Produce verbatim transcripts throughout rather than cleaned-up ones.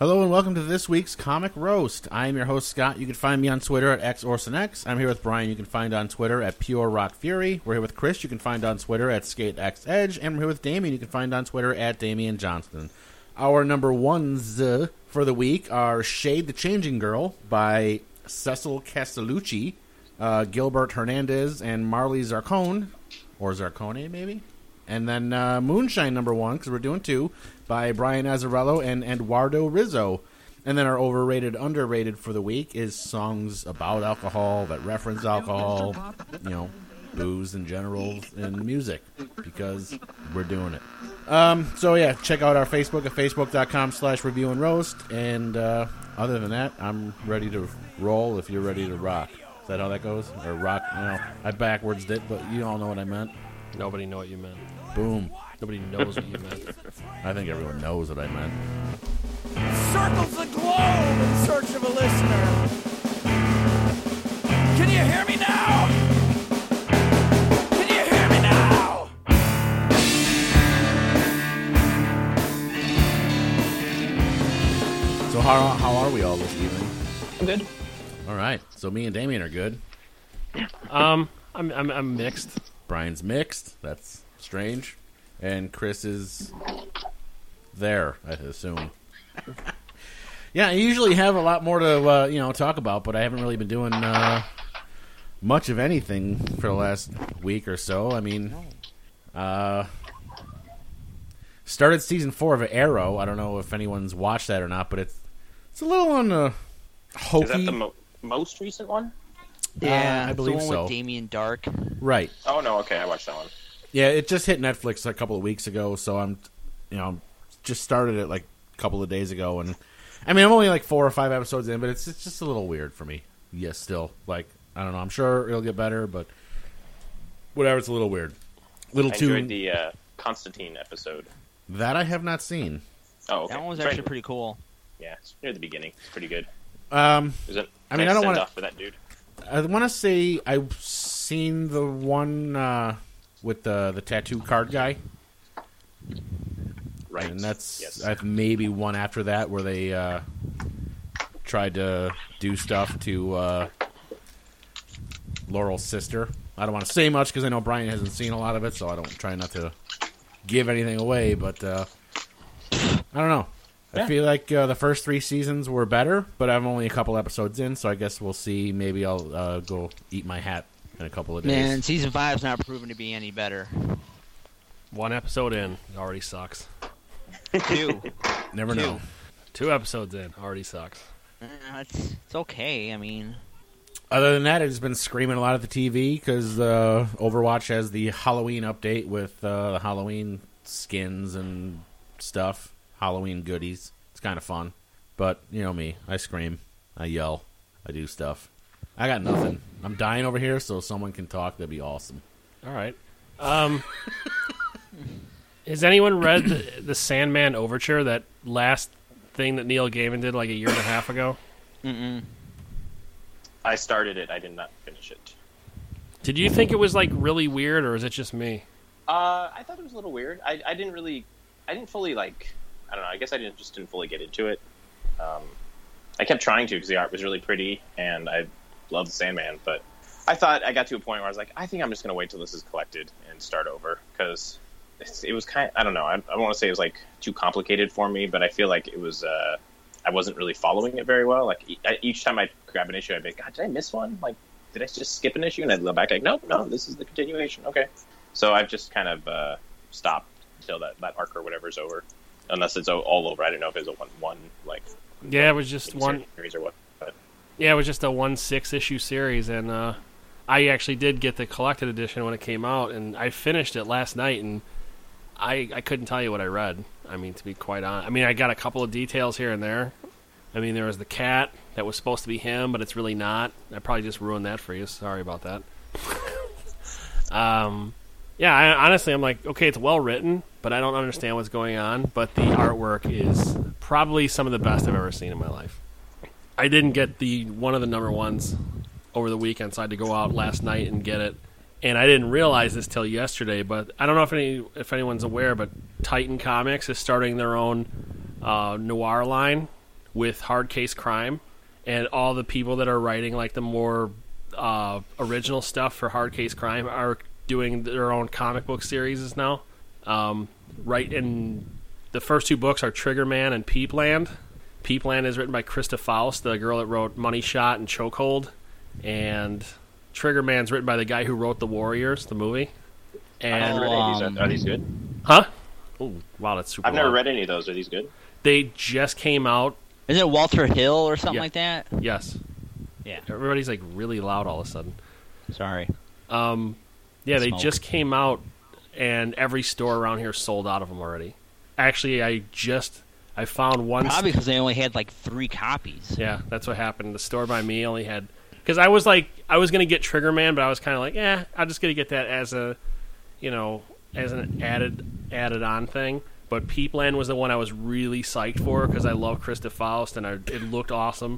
Hello and welcome to this week's Comic Roast. I am your host, Scott. You can find me on Twitter at XOrsonX. I'm here with Brian. You can find on Twitter at Pure Rock Fury. We're here with Chris. You can find on Twitter at SkateXEdge. And we're here with Damien. You can find on Twitter at Damian Johnston. Our number ones uh, for the week are Shade the Changing Girl by Cecil Castellucci, uh, Gilbert Hernandez, and Marley Zarcone, or Zarcone maybe? And then uh, Moonshine number one, because we're doing two, by Brian Azzarello and Eduardo Rizzo. And then our overrated, underrated for the week is songs about alcohol that reference alcohol, you know, booze in general, and music, because we're doing it. Um, so yeah, check out our Facebook at facebook.com slash review and roast. And uh, other than that, I'm ready to roll if you're ready to rock. Is that how that goes? Or rock? No, I backwards did, but you all know what I meant. Nobody know what you meant. Boom. Nobody knows what you meant. I think everyone knows what I meant. Circles the globe in search of a listener. Can you hear me now? Can you hear me now? So how how are we all this evening? I'm good. All right. So me and Damien are good. Um, I'm I'm, I'm mixed. Brian's mixed. That's strange. And Chris is there, I assume. Yeah, I usually have a lot more to uh, you know talk about, but I haven't really been doing uh, much of anything for the last week or so. I mean, uh, started season four of Arrow. I don't know if anyone's watched that or not, but it's it's a little on the hokey. Is that the mo- most recent one? Yeah, uh, I believe the one so. with Damien Dark. Right. Oh no, okay, I watched that one. Yeah, it just hit Netflix a couple of weeks ago, so I'm, you know, just started it like a couple of days ago, and I mean I'm only like four or five episodes in, but it's it's just a little weird for me. Yes, still like I don't know. I'm sure it'll get better, but whatever. It's a little weird. Little I too. enjoyed the uh, Constantine episode. That I have not seen. Oh, okay. That one was It's actually right- pretty cool. Yeah, it's near the beginning. It's pretty good. Um, Is it? I mean, nice I don't send wanna- off for that dude. I want to say I've seen the one uh, with the the tattoo card guy. Right. And that's yes. I've maybe one after that where they uh, tried to do stuff to uh, Laurel's sister. I don't want to say much because I know Brian hasn't seen a lot of it, so I don't try not to give anything away. But uh, I don't know. I Yeah. feel like uh, the first three seasons were better, but I'm only a couple episodes in, so I guess we'll see. Maybe I'll uh, go eat my hat in a couple of days. Man, season five's not proven to be any better. One episode in, it already sucks. Two. Never Two. know. Two episodes in, already sucks. Uh, it's, it's okay. I mean, Other than that, I've just been screaming a lot at the T V because uh, Overwatch has the Halloween update with uh, the Halloween skins and stuff, Halloween goodies. It's kind of fun. But, you know me, I scream, I yell, I do stuff. I got nothing. I'm dying over here, so if someone can talk, that'd be awesome. All right. Um, has anyone read the, the Sandman Overture, that last thing that Neil Gaiman did like a year and a half ago? mm-mm. I started it. I did not finish it. Did you think it was like really weird, or is it just me? Uh, I thought it was a little weird. I, I didn't really, I didn't fully like. I don't know. I guess I didn't just didn't fully get into it. Um, I kept trying to because the art was really pretty and I loved Sandman, but I thought I got to a point where I was like, I think I'm just going to wait till this is collected and start over because it was kind of, I don't know. I, I don't want to say it was like too complicated for me, but I feel like it was, uh, I wasn't really following it very well. Like e- each time I'd grab an issue, I'd be like, God, did I miss one? Like, did I just skip an issue? And I'd go back like, nope, no, this is the continuation. Okay. So I've just kind of uh, stopped until that, that arc or whatever is over. Unless it's all over. I don't know if it's a one, one like, Yeah, it was just one. series or what. But Yeah, it was just a one six issue series, and uh, I actually did get the collected edition when it came out, and I finished it last night, and I I couldn't tell you what I read. I mean, to be quite honest, I mean, I got a couple of details here and there. I mean, there was the cat that was supposed to be him, but it's really not. I probably just ruined that for you. Sorry about that. um, yeah, I, honestly, I'm like, okay, it's well written, but I don't understand what's going on. But the artwork is probably some of the best I've ever seen in my life. I didn't get the one of the number ones over the weekend, so I had to go out last night and get it. And I didn't realize this till yesterday, but I don't know if any if anyone's aware, but Titan Comics is starting their own uh, noir line, with Hard Case Crime, and all the people that are writing like the more uh, original stuff for Hard Case Crime are doing their own comic book series now. Um, right in the first two books are Trigger Man and Peepland. Peepland is written by Krista Faust, the girl that wrote Money Shot and Chokehold, and Trigger Man's written by the guy who wrote The Warriors, the movie. I And haven't read any of these. um, Are, are these good? huh? Oh, wow, that's super. I've never long. read any of those. Are these good? They just came out. Isn't it Walter Hill or something Yeah. like that? Yes. Yeah. Everybody's like really loud all of a sudden. Sorry. Um, yeah, they Smoke. just came out, and every store around here sold out of them already. Actually, I just I found one. Probably because they only had like three copies. Yeah, that's what happened. The store by me only had because I was like I was gonna get Trigger Man, but I was kind of like, yeah, I'm just gonna get that as a, you know, as an added added on thing. But Peepland was the one I was really psyched for because I love Krista Faust and I, it looked awesome.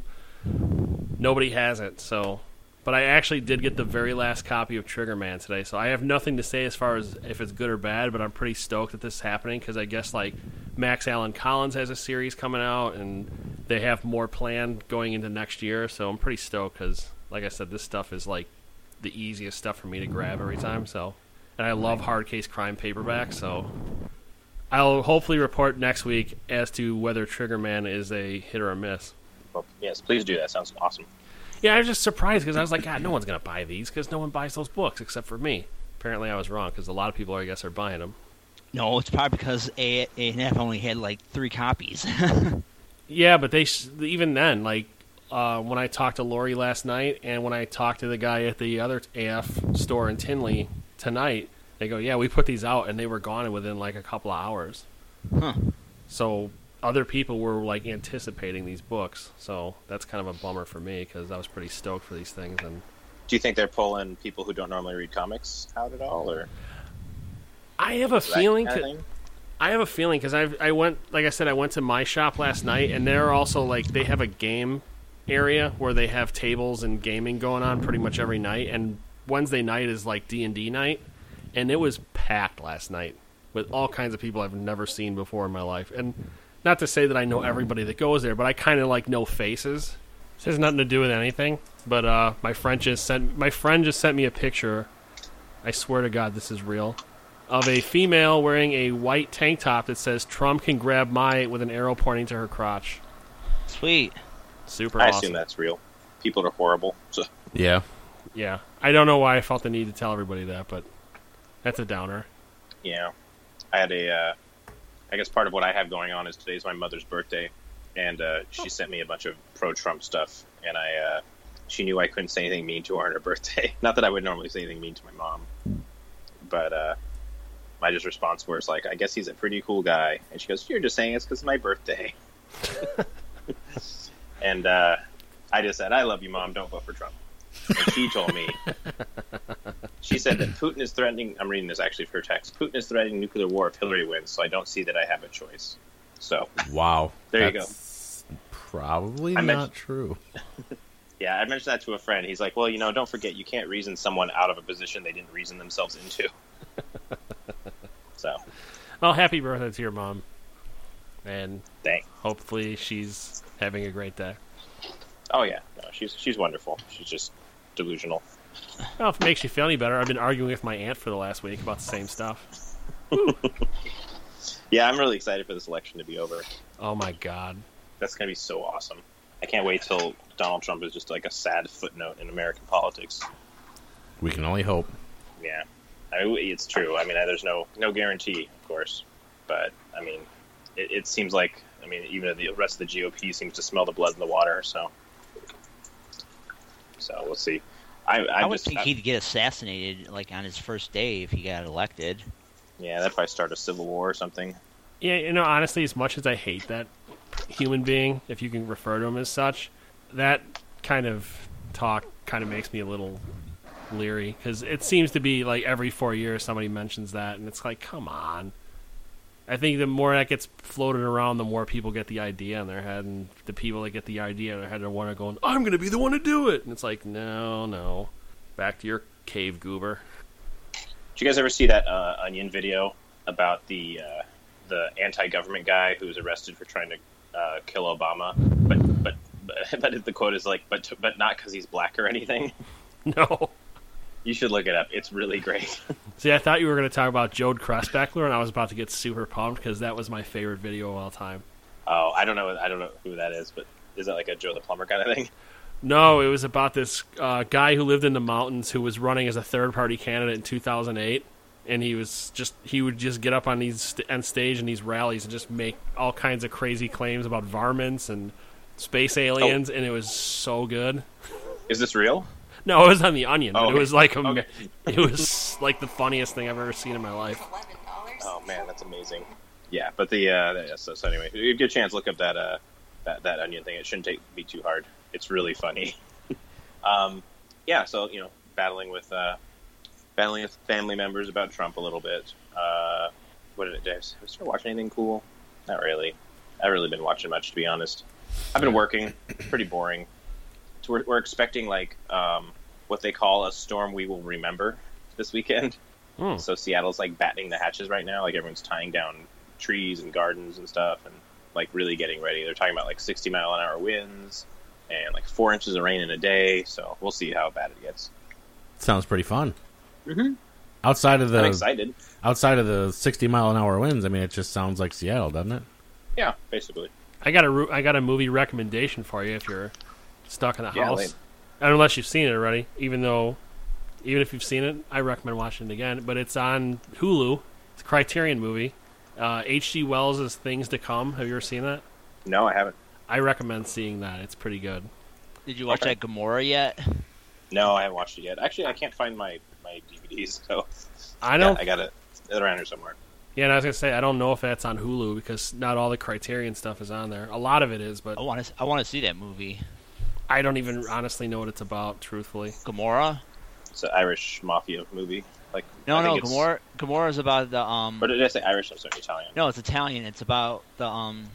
Nobody has it, so. But I actually did get the very last copy of Trigger Man today, so I have nothing to say as far as if it's good or bad. But I'm pretty stoked that this is happening because I guess like Max Allen Collins has a series coming out and they have more planned going into next year. So I'm pretty stoked because, like I said, this stuff is like the easiest stuff for me to grab every time. So, and I love Hard Case Crime paperback, so. I'll hopefully report next week as to whether Trigger Man is a hit or a miss. Well, yes, please do. That sounds awesome. Yeah, I was just surprised because I was like, God, no one's going to buy these because no one buys those books except for me. Apparently I was wrong because a lot of people, I guess, are buying them. No, it's probably because A and F only had like three copies. Yeah, but they sh- even then, like, uh, when I talked to Lori last night and when I talked to the guy at the other A F store in Tinley tonight, they go, yeah, we put these out, and they were gone within, like, a couple of hours. Huh. So other people were, like, anticipating these books. So that's kind of a bummer for me because I was pretty stoked for these things. And Do you think they're pulling people who don't normally read comics out at all, or I have a that feeling... kind of c- thing? I have a feeling because I I went, like I said, I went to my shop last night, and they're also, like, they have a game area where they have tables and gaming going on pretty much every night. And Wednesday night is, like, D and D night. And it was packed last night with all kinds of people I've never seen before in my life. And not to say that I know everybody that goes there, but I kind of like know faces. This has nothing to do with anything. But uh, my friend just sent my friend just sent me a picture. I swear to God, this is real. Of a female wearing a white tank top that says "Trump can grab my" with an arrow pointing to her crotch. Sweet. Super I awesome. assume that's real. People are horrible. So Yeah. Yeah, I don't know why I felt the need to tell everybody that, but that's a downer. yeah, I had a. Uh, I guess part of what I have going on is today's my mother's birthday, and uh, she sent me a bunch of pro-Trump stuff, and I. Uh, she knew I couldn't say anything mean to her on her birthday. Not that I would normally say anything mean to my mom, but uh, my just response was like, "I guess he's a pretty cool guy," and she goes, "You're just saying it's because it's my birthday." And uh, I just said, "I love you, Mom. Don't vote for Trump." And she told me, she said that Putin is threatening, I'm reading this actually for her text, Putin is threatening nuclear war if Hillary wins, so I don't see that I have a choice. So, Wow. There you That's Probably I not mentioned- true. yeah, I mentioned that to a friend. He's like, well, you know, don't forget, you can't reason someone out of a position they didn't reason themselves into. So, Well, happy birthday to your mom. And thanks. hopefully she's having a great day. Oh, yeah. No, she's she's wonderful. She's just delusional. Well, if it makes you feel any better, I've been arguing with my aunt for the last week about the same stuff. Yeah, I'm really excited for this election to be over. Oh my god. That's going to be so awesome. I can't wait till Donald Trump is just like a sad footnote in American politics. We can only hope. Yeah, I mean, it's true. I mean, there's no no guarantee, of course, but I mean, it, it seems like I mean, even the rest of the G O P seems to smell the blood in the water. So, so we'll see. I, I, I would just, think I, he'd get assassinated like on his first day if he got elected. yeah, that'd probably start a civil war or something. Yeah, you know, honestly, as much as I hate that human being, if you can refer to him as such, that kind of talk kind of makes me a little leery because it seems to be like every four years somebody mentions that, and it's like, come on. I think the more that gets floated around, the more people get the idea in their head, and the people that get the idea in their head are one are going, I'm going to be the one to do it. And it's like, no, no. Back to your cave goober. Did you guys ever see that uh, Onion video about the uh, the anti-government guy who was arrested for trying to uh, kill Obama? but but but, but the quote is like, but but not because he's black or anything. No. You should look it up. It's really great. See, I thought you were going to talk about Jode Kressbeckler, and I was about to get super pumped because that was my favorite video of all time. Oh, I don't know. I don't know who that is, but is that like a Joe the Plumber kind of thing? No, it was about this uh, guy who lived in the mountains who was running as a third-party candidate in two thousand eight, and he was just he would just get up on these st- on stage in these rallies and just make all kinds of crazy claims about varmints and space aliens, oh. and it was so good. Is this real? No, it was on The Onion, but oh, it was like a, okay. it was like the funniest thing I've ever seen in my life. Oh man, that's amazing. Yeah, but the uh, so, so anyway, if you get a chance, look up that uh, that that Onion thing. It shouldn't take be too hard. It's really funny. um, yeah, so you know, battling with uh, battling with family members about Trump a little bit. Uh, what did it do? Have I started watching anything cool? Not really. I've really been watching much, to be honest. I've been working. Pretty boring. So we're, we're expecting like um, what they call a storm we will remember this weekend. Hmm. So Seattle's like battening the hatches right now. Like everyone's tying down trees and gardens and stuff, and like really getting ready. They're talking about like sixty mile an hour winds and like four inches of rain in a day. So we'll see how bad it gets. Sounds pretty fun. Mm-hmm. Outside of the I'm excited. Outside of the sixty mile an hour winds, I mean, it just sounds like Seattle, doesn't it? Yeah, basically. I got a I got a movie recommendation for you if you're stuck in the Yeah, house. late. Unless you've seen it already, even though, even if you've seen it, I recommend watching it again. But it's on Hulu. It's a Criterion movie. Uh, H G Wells' Things to Come. Have you ever seen that? No, I haven't. I recommend seeing that. It's pretty good. Did you watch Okay. that Gamora yet? No, I haven't watched it yet. Actually, I can't find my, my D V Ds, so I know. yeah, I got it. It's around here somewhere. Yeah, and I was gonna say I don't know if that's on Hulu because not all the Criterion stuff is on there. A lot of it is, but I want to. I want to see that movie. I don't even honestly know what it's about. Truthfully, Gamora? It's an Irish mafia movie. Like No, I no. think it's- Gamora. Gamora is about the um. Or did I say Irish? I'm sorry, Italian. No, it's Italian. It's about the um.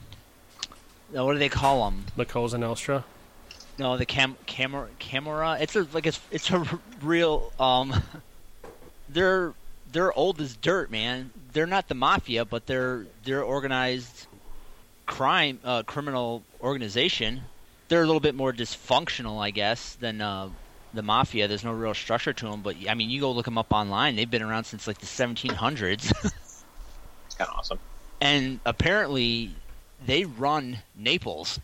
no, What do they call them? La Cosa Nostra. No, the cam camera camera. It's a like it's it's a r- real um. They're they're old as dirt, man. They're not the mafia, but they're they're organized crime uh, criminal organization. They're a little bit more dysfunctional, I guess, than uh, the mafia. There's no real structure to them, but I mean, you go look them up online. They've been around since like the seventeen hundreds, It's kind of awesome. and apparently they run Naples.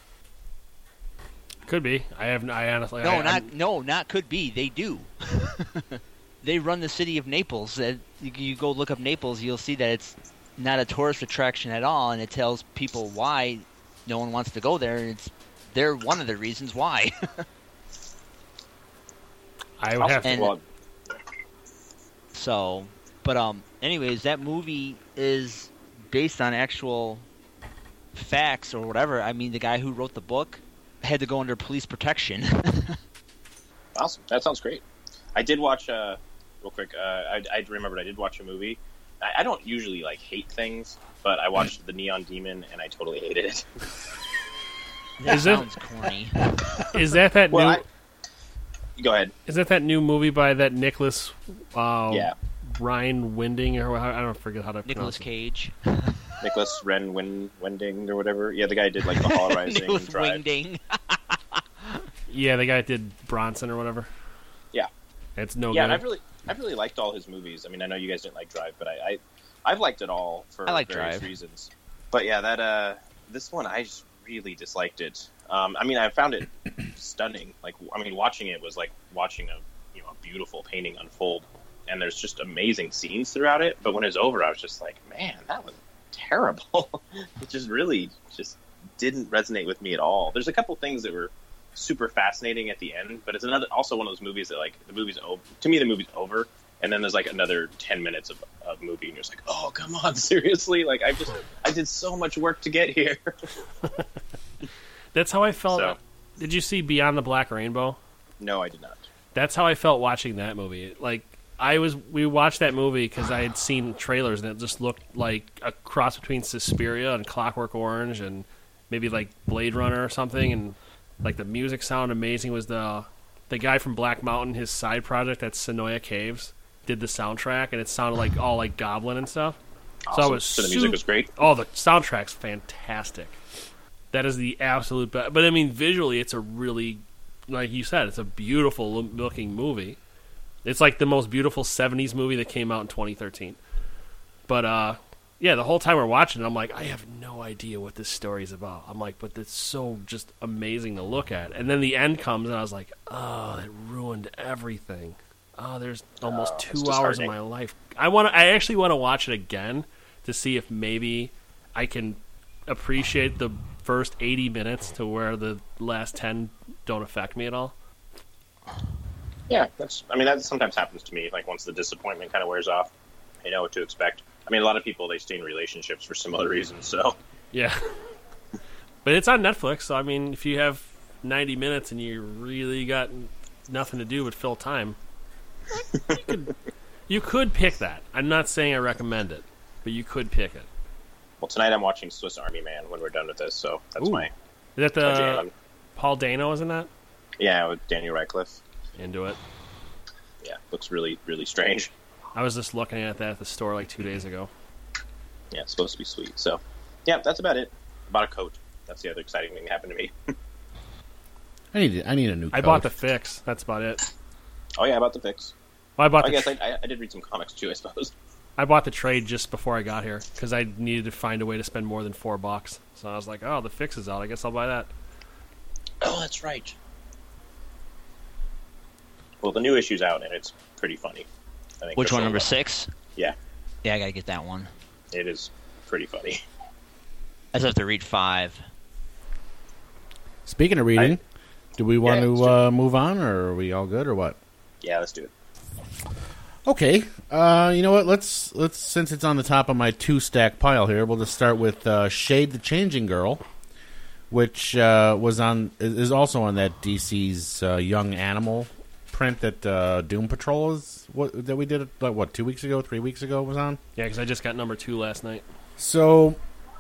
Could be. I have. I honestly. No, I, not I'm- no, not could be. They do. They run the city of Naples. Uh, You, you go look up Naples, you'll see that it's not a tourist attraction at all, and it tells people why no one wants to go there. And it's they're one of the reasons why. I would have. To, And- well, So, but um, anyways, that movie is based on actual facts or whatever. I mean, the guy who wrote the book had to go under police protection. awesome. That sounds great. I did watch. Uh, real quick. Uh, I, I remembered I did watch a movie. I, I don't usually like hate things, but I watched The Neon Demon and I totally hated it. That Is it- sounds corny. is that that well, new? I, go ahead. Is that that new movie by that Nicholas? Uh, Yeah, Brian Winding or how- I don't forget how to Nicolas pronounce it. Cage. Nicholas Ren Win, Wending or whatever. Yeah, the guy who did like the Hall Rising Nicholas and Drive. Wingding. Yeah, the guy that did Bronson or whatever. Yeah. It's no Yeah, and good. I've really, I've really liked all his movies. I mean, I know you guys didn't like Drive, but I, I I've liked it all for I like various Drive. reasons. But yeah, that uh, this one I just really disliked it. Um, I mean, I found it stunning. Like, I mean, watching it was like watching a you know a beautiful painting unfold, and there's just amazing scenes throughout it. But when it was over, I was just like, man, that was terrible. It just really just didn't resonate with me at all. There's a couple things that were super fascinating at the end, but it's another also one of those movies that like the movie's over. To me, the movie's over, and then there's like another ten minutes of, of movie, and you're just like, oh, come on, seriously? Like, I just I did so much work to get here. That's how I felt. So- Did you see Beyond the Black Rainbow? No, I did not. That's how I felt watching that movie. Like I was, we watched that movie because I had seen trailers and it just looked like a cross between Suspiria and Clockwork Orange and maybe like Blade Runner or something. And like the music sounded amazing. Was the the guy from Black Mountain, his side project at Sonoya Caves, did the soundtrack, and it sounded like all like Goblin and stuff. So I Awesome. was So the music su- was great. Oh, the soundtrack's fantastic. That is the absolute best. But I mean, visually, it's a really, like you said, it's a beautiful lo- looking movie. It's like the most beautiful seventies movie that came out in twenty thirteen. But uh, yeah, the whole time we're watching it, I'm like, I have no idea what this story is about. I'm like, but it's so just amazing to look at. And then the end comes, and I was like, oh, that ruined everything. Oh, there's almost Oh, two it's hours of disheartening. my life. I want. I actually want to watch it again to see if maybe I can appreciate the first eighty minutes to where the last ten don't affect me at all. Yeah, that's. I mean, that sometimes happens to me. Like once the disappointment kind of wears off, I know what to expect. I mean, a lot of people they stay in relationships for similar reasons. So Yeah. But it's on Netflix, so I mean, if you have ninety minutes and you really got nothing to do but fill time, you could, you could pick that. I'm not saying I recommend it, but you could pick it. well, tonight I'm watching Swiss Army Man when we're done with this. So that's Ooh. my, Is that my the jam. Paul Dano, isn't that? Yeah, with Daniel Radcliffe. Into it. Yeah, looks really really strange. I was just looking at that at the store like two days ago. Yeah, it's supposed to be sweet. So yeah, that's about it. I bought a coat. That's the other exciting thing that happened to me. I need I need a new. I coat. bought the fix. That's about it. Oh yeah, I bought the fix. Well, I bought I the guess tr- I, I, I did read some comics too. I suppose. I bought the trade just before I got here because I needed to find a way to spend more than four bucks. So I was like, "Oh, the fix is out. I guess I'll buy that." Oh, that's right. Well, the new issue's out and it's pretty funny. I think Which for one, some number of them. six? Yeah, Yeah, I gotta get that one. it is pretty funny. I just have to read five. Speaking of reading, I- do we want Yeah, let's to do uh, move on, or are we all good, or what? Yeah, let's do it. Okay, uh, you know what? Let's let's since it's on the top of my two stack pile here, we'll just start with uh, Shade the Changing Girl, which uh, was on is also on that D C's uh, Young Animal print that uh, Doom Patrol is what that we did like, what two weeks ago, three weeks ago was on. Yeah, because I just got number two last night. So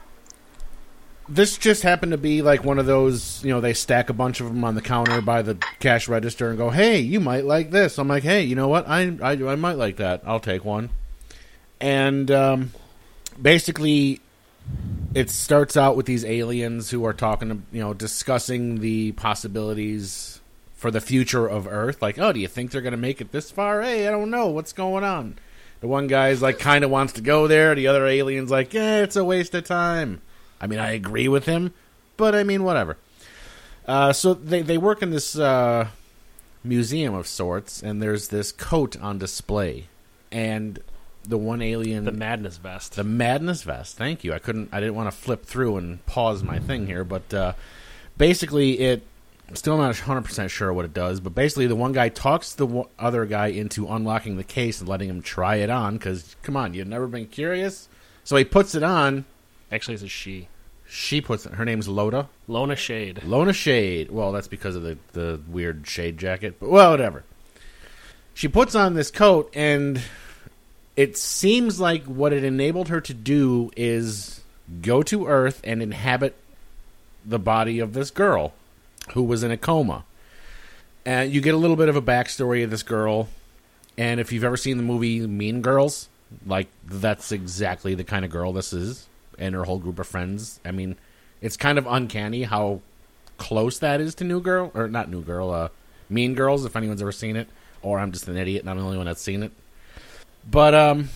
this just happened to be like one of those, you know, they stack a bunch of them on the counter by the cash register and go, "Hey, you might like this." I'm like, "Hey, you know what? I I, I might like that. I'll take one." And um, basically, it starts out with these aliens who are talking, you know, discussing the possibilities for the future of Earth. Like, "Oh, do you think they're going to make it this far? Hey, I don't know. What's going on?" The one guy's like, kind of wants to go there. The other alien's like, "Yeah, it's a waste of time." I mean, I agree with him, but I mean, whatever. Uh, so they they work in this uh, museum of sorts, and there's this coat on display, and the one alien, The Madness Vest. the Madness Vest. Thank you. I couldn't. I didn't want to flip through and pause my thing here, but uh, basically, it. I'm still not one hundred percent sure what it does, but basically, the one guy talks the one, other guy into unlocking the case and letting him try it on. Because come on, you've never been curious. So he puts it on. Actually, it's a she. She puts it. Her name's Loda. Lona Shade. Lona Shade. Well, that's because of the, the weird shade jacket. But, well, whatever. She puts on this coat, and it seems like what it enabled her to do is go to Earth and inhabit the body of this girl who was in a coma. And you get a little bit of a backstory of this girl. And if you've ever seen the movie Mean Girls, like, that's exactly the kind of girl this is. And her whole group of friends. I mean, it's kind of uncanny how close that is to New Girl. Or not New Girl, uh, Mean Girls, if anyone's ever seen it. Or I'm just an idiot and I'm the only one that's seen it. But, um...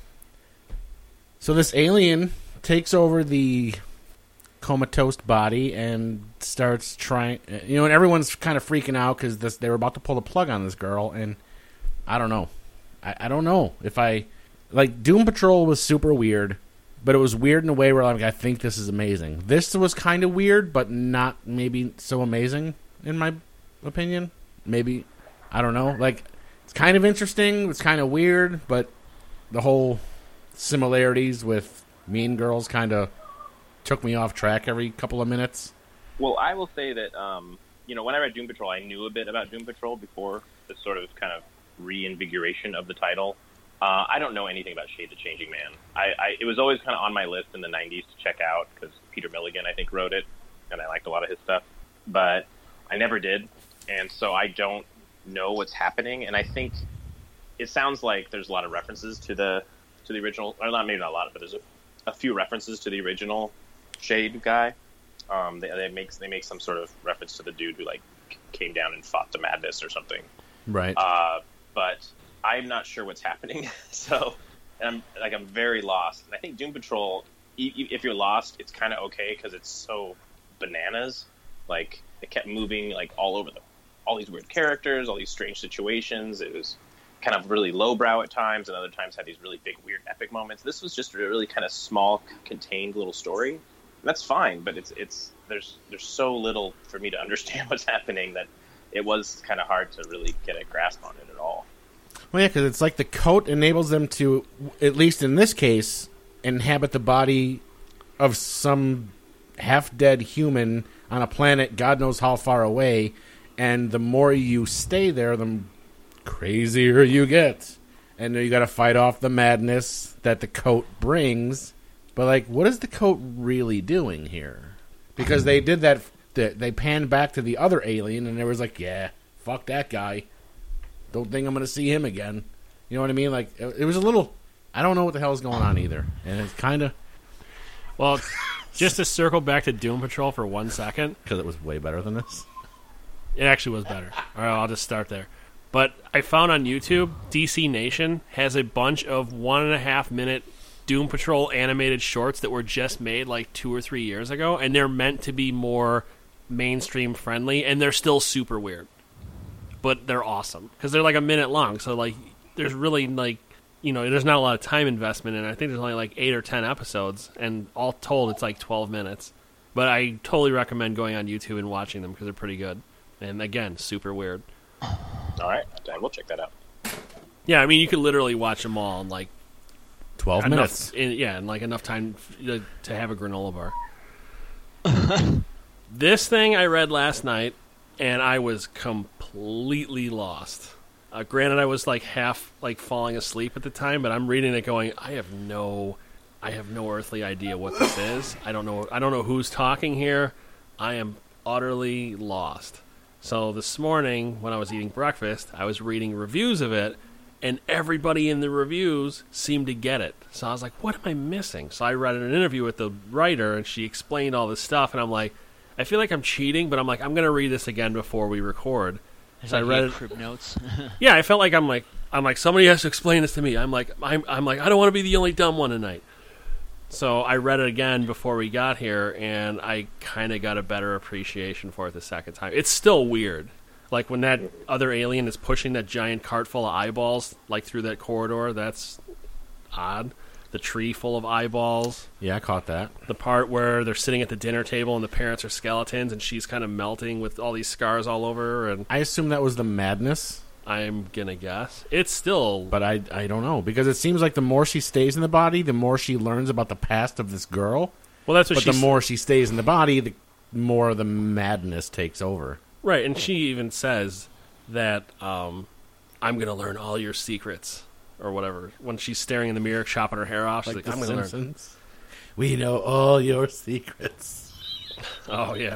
so this alien takes over the comatose body and starts trying... You know, and everyone's kind of freaking out because they were about to pull the plug on this girl. And I don't know. I, I don't know if I... Like, Doom Patrol was super weird. But it was weird in a way where, like, I think this is amazing. This was kind of weird, but not maybe so amazing, in my opinion. Maybe, I don't know. Like, it's kind of interesting. It's kind of weird, but the whole similarities with Mean Girls kind of took me off track every couple of minutes. Well, I will say that, um, you know, when I read Doom Patrol, I knew a bit about Doom Patrol before this sort of kind of reinvigoration of the title. Uh, I don't know anything about Shade the Changing Man. I, I it was always kind of on my list in the nineties to check out because Peter Milligan, I think, wrote it, and I liked a lot of his stuff. But I never did, and so I don't know what's happening. And I think it sounds like there's a lot of references to the to the original, or not maybe not a lot, but there's a, a few references to the original Shade guy. Um, they, they make they make some sort of reference to the dude who like came down and fought the madness or something. Right. Uh, but I'm not sure what's happening. So, and I'm like I'm very lost. And I think Doom Patrol, e- e- if you're lost, it's kind of okay because it's so bananas. Like it kept moving like all over the, all these weird characters, all these strange situations. It was kind of really lowbrow at times, and other times had these really big, weird, epic moments. This was just a really kind of small, contained little story. That's fine, but it's it's there's there's so little for me to understand what's happening that it was kind of hard to really get a grasp on it at all. Well, yeah, because it's like the coat enables them to, at least in this case, inhabit the body of some half-dead human on a planet God knows how far away, and the more you stay there, the crazier you get. And you got to fight off the madness that the coat brings. But, like, what is the coat really doing here? Because they did that, they panned back to the other alien, and there was like, yeah, fuck that guy. Don't think I'm going to see him again. You know what I mean? Like, it, it was a little, I don't know what the hell is going on either. And it's kind of... Well, just to circle back to Doom Patrol for one second. Because it was way better than this. It actually was better. All right, I'll just start there. But I found on YouTube, D C Nation has a bunch of one and a half minute Doom Patrol animated shorts that were just made like two or three years ago, and they're meant to be more mainstream friendly, and they're still super weird. But they're awesome because they're like a minute long, so like there's really like you know there's not a lot of time investment in it. I think there's only like eight or ten episodes, and all told it's like twelve minutes. But I totally recommend going on YouTube and watching them because they're pretty good, and again, super weird. All right, I will check that out. Yeah, I mean you could literally watch them all in like twelve enough, minutes. In, yeah, and like enough time to, to have a granola bar. This thing I read last night, and I was completely lost. Uh, granted, I was like half like falling asleep at the time, but I'm reading it going, I have no, I have no earthly idea what this is. I don't know. I don't know who's talking here. I am utterly lost. So this morning, when I was eating breakfast, I was reading reviews of it, and everybody in the reviews seemed to get it. So I was like, what am I missing? So I read an interview with the writer, and she explained all this stuff, and I'm like, I feel like I'm cheating, but I'm like, I'm going to read this again before we record. So I read it. Crib notes. Yeah, I felt like I'm like, I'm like, somebody has to explain this to me. I'm like, I'm, I'm like, I don't want to be the only dumb one tonight. So I read it again before we got here, and I kind of got a better appreciation for it the second time. It's still weird. Like when that other alien is pushing that giant cart full of eyeballs, like through that corridor, that's odd. The tree full of eyeballs. Yeah, I caught that. The part where they're sitting at the dinner table and the parents are skeletons and she's kind of melting with all these scars all over her. And I assume that was the madness. I'm going to guess. It's still... But I, I don't know. Because it seems like the more she stays in the body, the more she learns about the past of this girl. Well, that's what but she's... the more she stays in the body, the more the madness takes over. Right, and she even says that um, I'm going to learn all your secrets, or whatever. When she's staring in the mirror, chopping her hair off, she's Like like, the I'm going to learn. Simpsons. We know all your secrets. Oh, yeah.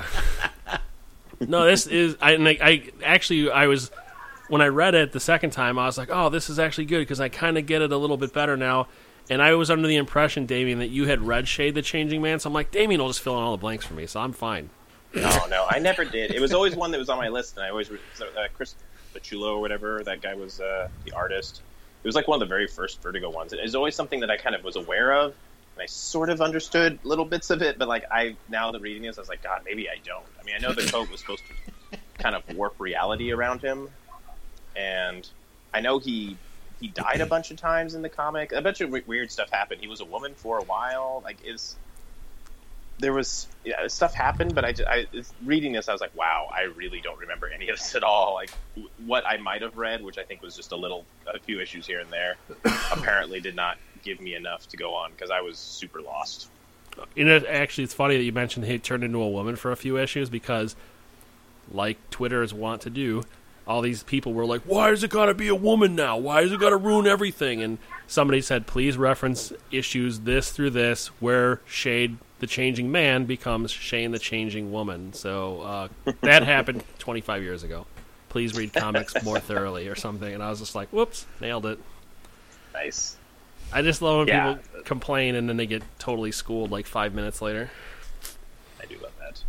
No, this is... I, like, I actually, I was... When I read it the second time, I was like, oh, this is actually good, because I kind of get it a little bit better now. And I was under the impression, Damien, that you had read Shade the Changing Man, so I'm like, Damien will just fill in all the blanks for me, so I'm fine. No, no, I never did. It was always one that was on my list, and I always... Uh, Chris Pachulo or whatever, that guy was uh, the artist. It was like one of the very first Vertigo ones. It was always something that I kind of was aware of, and I sort of understood little bits of it, but like I now that reading this, I was like, God, maybe I don't. I mean, I know the coat was supposed to kind of warp reality around him, and I know he he died a bunch of times in the comic. A bunch of w- weird stuff happened. He was a woman for a while. Like, is there was yeah, stuff happened, but I, just, I reading this, I was like, wow, I really don't remember any of this at all. Like, w- what I might have read, which I think was just a little, a few issues here and there, apparently did not give me enough to go on because I was super lost. You know, actually, it's funny that you mentioned he turned into a woman for a few issues because, like Twitters want to do, all these people were like, why is it got to be a woman now? Why is it got to ruin everything? And somebody said, please reference issues this through this where Shade the Changing Man becomes Shane the Changing Woman. So uh, that happened twenty-five years ago. Please read comics more thoroughly or something. And I was just like, whoops, nailed it. Nice. I just love when Yeah. people complain and then they get totally schooled like five minutes later. I do love that.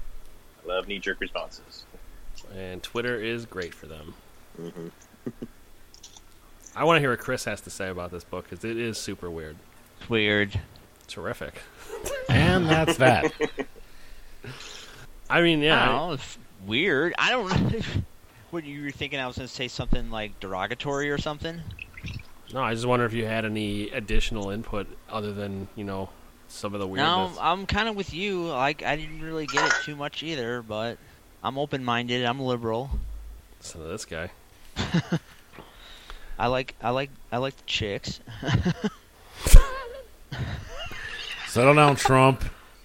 Love knee-jerk responses. And Twitter is great for them. Mm-hmm. I want to hear what Chris has to say about this book, because it is super weird. It's weird. Terrific. And that's that. I mean, I yeah. don't know, it's weird. I don't. What, you were thinking I was going to say something like derogatory or something? No, I just wonder if you had any additional input other than, you know, some of the No, weirdness. I'm kind of with you. Like, I didn't really get it too much either, but I'm open-minded. I'm liberal. Listen to this guy. I like, I like, I like the chicks. Settle down, Trump.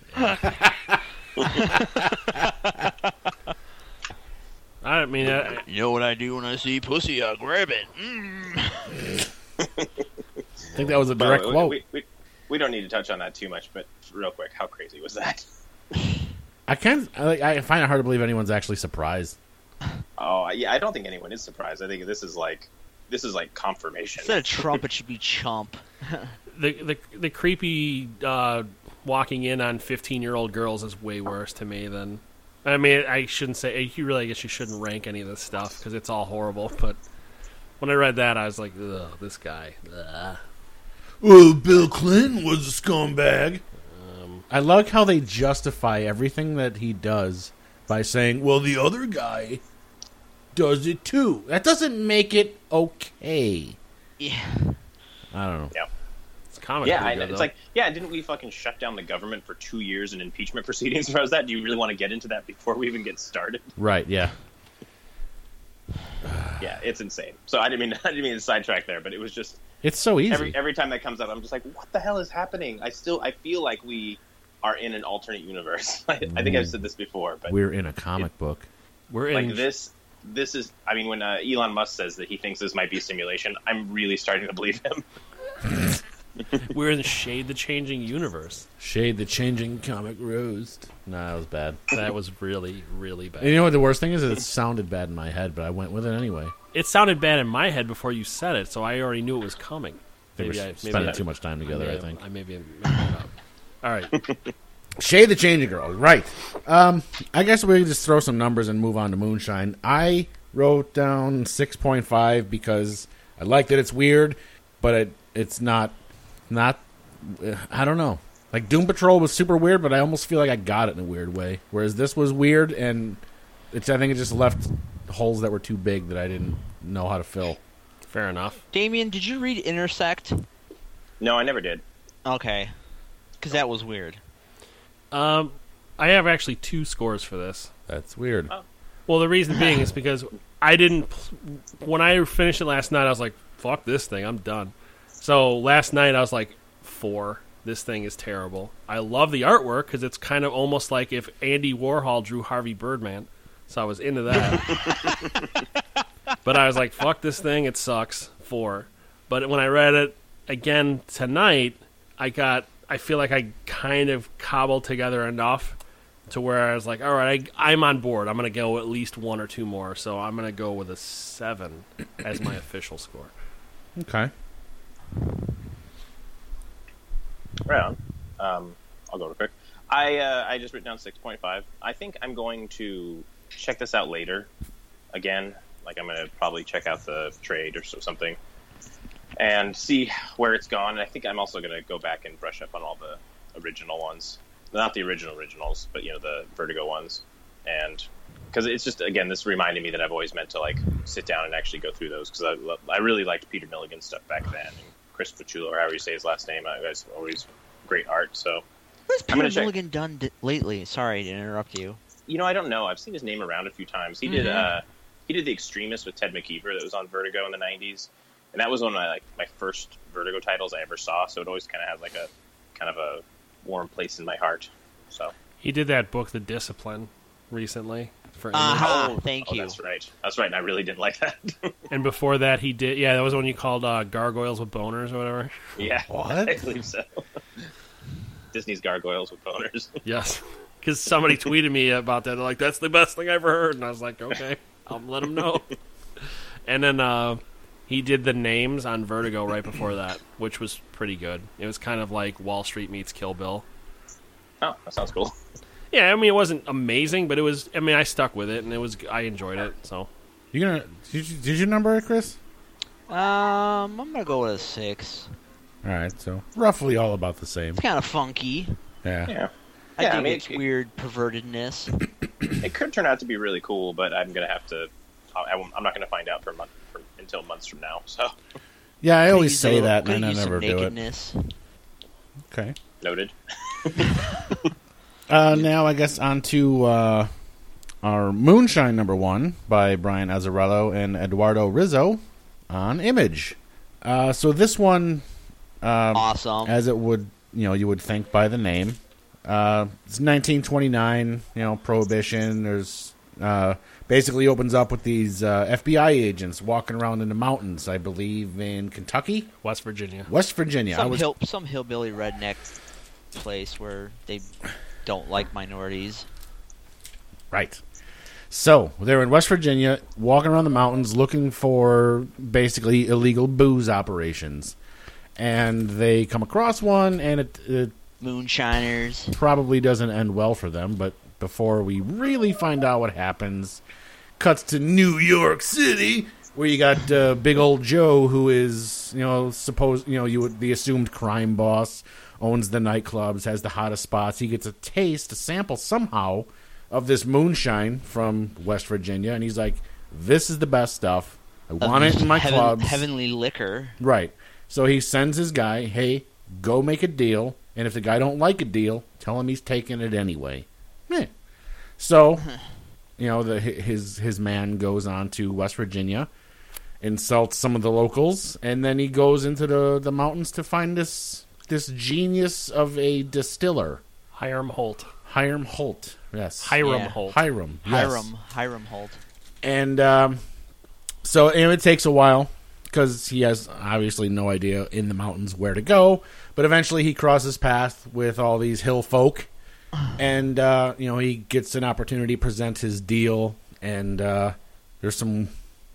I mean, I, You know what I do when I see pussy? I grab it. Mm. I think that was a By the direct way, quote. We, we, we don't need to touch on that too much, but real quick, how crazy was that? I can't. I, like, I find it hard to believe anyone's actually surprised. Oh, yeah, I don't think anyone is surprised. I think this is like this is like confirmation. Instead of Trump, it should be chump. the, the the creepy uh, walking in on fifteen-year-old girls is way worse to me than... I mean, I shouldn't say... You really, I guess you shouldn't rank any of this stuff, because it's all horrible, but when I read that, I was like, ugh, this guy. Ugh. Well, Bill Clinton was a scumbag. Um, I like how they justify everything that he does by saying, well, the other guy does it too. That doesn't make it okay. Yeah. I don't know. Yeah. It's comic Yeah, I, relief, it's though. like, yeah, didn't we fucking shut down the government for two years in impeachment proceedings? As far as that, do you really want to get into that before we even get started? Right, yeah. Yeah, it's insane. So I didn't mean I didn't mean to sidetrack there, but it was just It's so easy. every every time that comes up, I'm just like, what the hell is happening? I still I feel like we are in an alternate universe. I, I think I've said this before, but We're in a comic book. We're in... like this. This is, I mean, when uh, Elon Musk says that he thinks this might be a simulation, I'm really starting to believe him. We're in the Shade the Changing Universe. Shade the changing comic roast. Nah, that was bad. That was really, really bad. And you know what the worst thing is? It sounded bad in my head, but I went with it anyway. It sounded bad in my head before you said it, so I already knew it was coming. They were Maybe I- maybe spending I- too much time together, I think. I maybe made that up. All right. Shade the Changing Girl, right. Um, I guess we can just throw some numbers and move on to Moonshine. I wrote down six point five because I like that it's weird, but it it's not, not, uh, I don't know. Like, Doom Patrol was super weird, but I almost feel like I got it in a weird way. Whereas this was weird, and it's I think it just left holes that were too big that I didn't know how to fill. Fair enough. Damien, did you read Intersect? No, I never did. Okay. Because that was weird. Um, I have actually two scores for this. That's weird. Oh. Well, the reason being is because I didn't. When I finished it last night, I was like, "Fuck this thing, I'm done." So last night, I was like, four. This thing is terrible. I love the artwork because it's kind of almost like if Andy Warhol drew Harvey Birdman. So I was into that. But I was like, "Fuck this thing, it sucks." Four. But when I read it again tonight, I got. I feel like I kind of cobbled together enough to where I was like, all right, I, I'm on board. I'm going to go at least one or two more. So I'm going to go with a seven as my official score. Okay. Right on. Um, I'll go real quick. I uh, I just written down six point five. I think I'm going to check this out later. Again, like I'm going to probably check out the trade or so, something and see where it's gone. And I think I'm also going to go back and brush up on all the original ones. Not the original originals, but, you know, the Vertigo ones. And because it's just, again, this reminded me that I've always meant to, like, sit down and actually go through those because I, lo- I really liked Peter Milligan's stuff back then. And Chris Pachulo, or however you say his last name, I guys always great art. So, What has I'm gonna Peter check. Milligan done d- lately? Sorry to interrupt you. you know, I don't know. I've seen his name around a few times. He did, Mhm. uh, he did The Extremist with Ted McKeever that was on Vertigo in the nineties. And that was one of my, like, my first Vertigo titles I ever saw. So it always kind of has, like, a kind of a warm place in my heart. So. He did that book, The Discipline, recently. For Uh-huh. Image. Ah, thank oh, you. That's right. That's right. And I really didn't like that. And before that, he did, yeah, that was one you called uh, Gargoyles with Boners or whatever. Yeah. What? I believe so. Disney's Gargoyles with Boners. Yes. Because somebody tweeted me about that. They're like, that's the best thing I ever heard. And I was like, okay, I'll let him know. And then uh, he did the names on Vertigo right before that, which was pretty good. It was kind of like Wall Street meets Kill Bill. Oh, that sounds cool. Yeah, I mean, it wasn't amazing, but it was. I mean, I stuck with it, and it was. I enjoyed it. So You gonna did you, did you number it, Chris? Um, I'm gonna go with a six. All right, so roughly all about the same. It's kind of funky. Yeah. Yeah. I Yeah, I think mean, it's it- weird pervertedness. It could turn out to be really cool, but I'm gonna have to. I, won't- I'm not gonna find out for, month, for until months from now. So Yeah, I always Could say use a- that, could and I use some never do it. nakedness. Okay. noted. Uh, now I guess on to uh, our Moonshine number one by Brian Azzarello and Eduardo Rizzo on Image. Uh, so this one, uh, Awesome. as it would, you know, you would think by the name, uh, it's nineteen twenty-nine. You know, Prohibition. There's uh, basically opens up with these uh, F B I agents walking around in the mountains. I believe in Kentucky, West Virginia. West Virginia. I some was hill, some hillbilly redneck place where they don't like minorities. Right. So, they're in West Virginia, walking around the mountains looking for basically illegal booze operations. And they come across one, and it, it Moonshiners. probably doesn't end well for them. But before we really find out what happens, cuts to New York City, where you got uh, Big Old Joe, who is, you know, suppose you know, you would, the assumed crime boss, owns the nightclubs, has the hottest spots. He gets a taste, a sample somehow of this moonshine from West Virginia, and he's like, "This is the best stuff. I want it in my Heaven- clubs." Heavenly liquor. Right. So he sends his guy, "Hey, go make a deal, and if the guy don't like a deal, tell him he's taking it anyway." Meh. So, you know, the his his man goes on to West Virginia, insults some of the locals, and then he goes into the, the mountains to find this this genius of a distiller, Hiram Holt. Hiram Holt. Yes. Hiram Yeah. Holt. Hiram. Yes. Hiram. Hiram Holt. And um, so and it takes a while because he has obviously no idea in the mountains where to go. But eventually he crosses paths with all these hill folk. And, uh, you know, he gets an opportunity to present his deal. And uh, there's some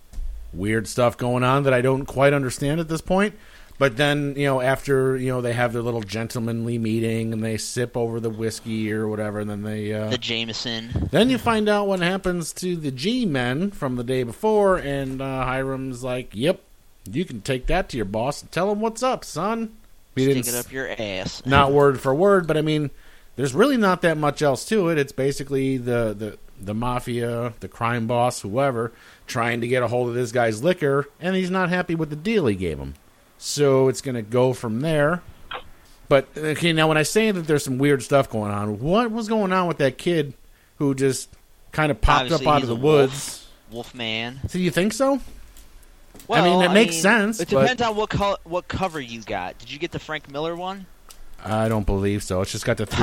weird stuff going on that I don't quite understand at this point. But then, you know, after, you know, they have their little gentlemanly meeting and they sip over the whiskey or whatever, and then they... Uh, The Jameson. then you find out what happens to the G-men from the day before, and uh, Hiram's like, "Yep, you can take that to your boss and tell him what's up, son." He Stick didn't it s- up your ass. not word for word, but I mean, there's really not that much else to it. It's basically the, the, the mafia, the crime boss, whoever, trying to get a hold of this guy's liquor, and he's not happy with the deal he gave him. So it's going to go from there. But, okay, now when I say that there's some weird stuff going on, what was going on with that kid who just kind of popped Obviously, up out he's of the a wolf. woods? Wolf man. So you think so? Well, mean, it makes sense, It but- depends on what co- what cover you got. Did you get the Frank Miller one? I don't believe so. It's just got the three,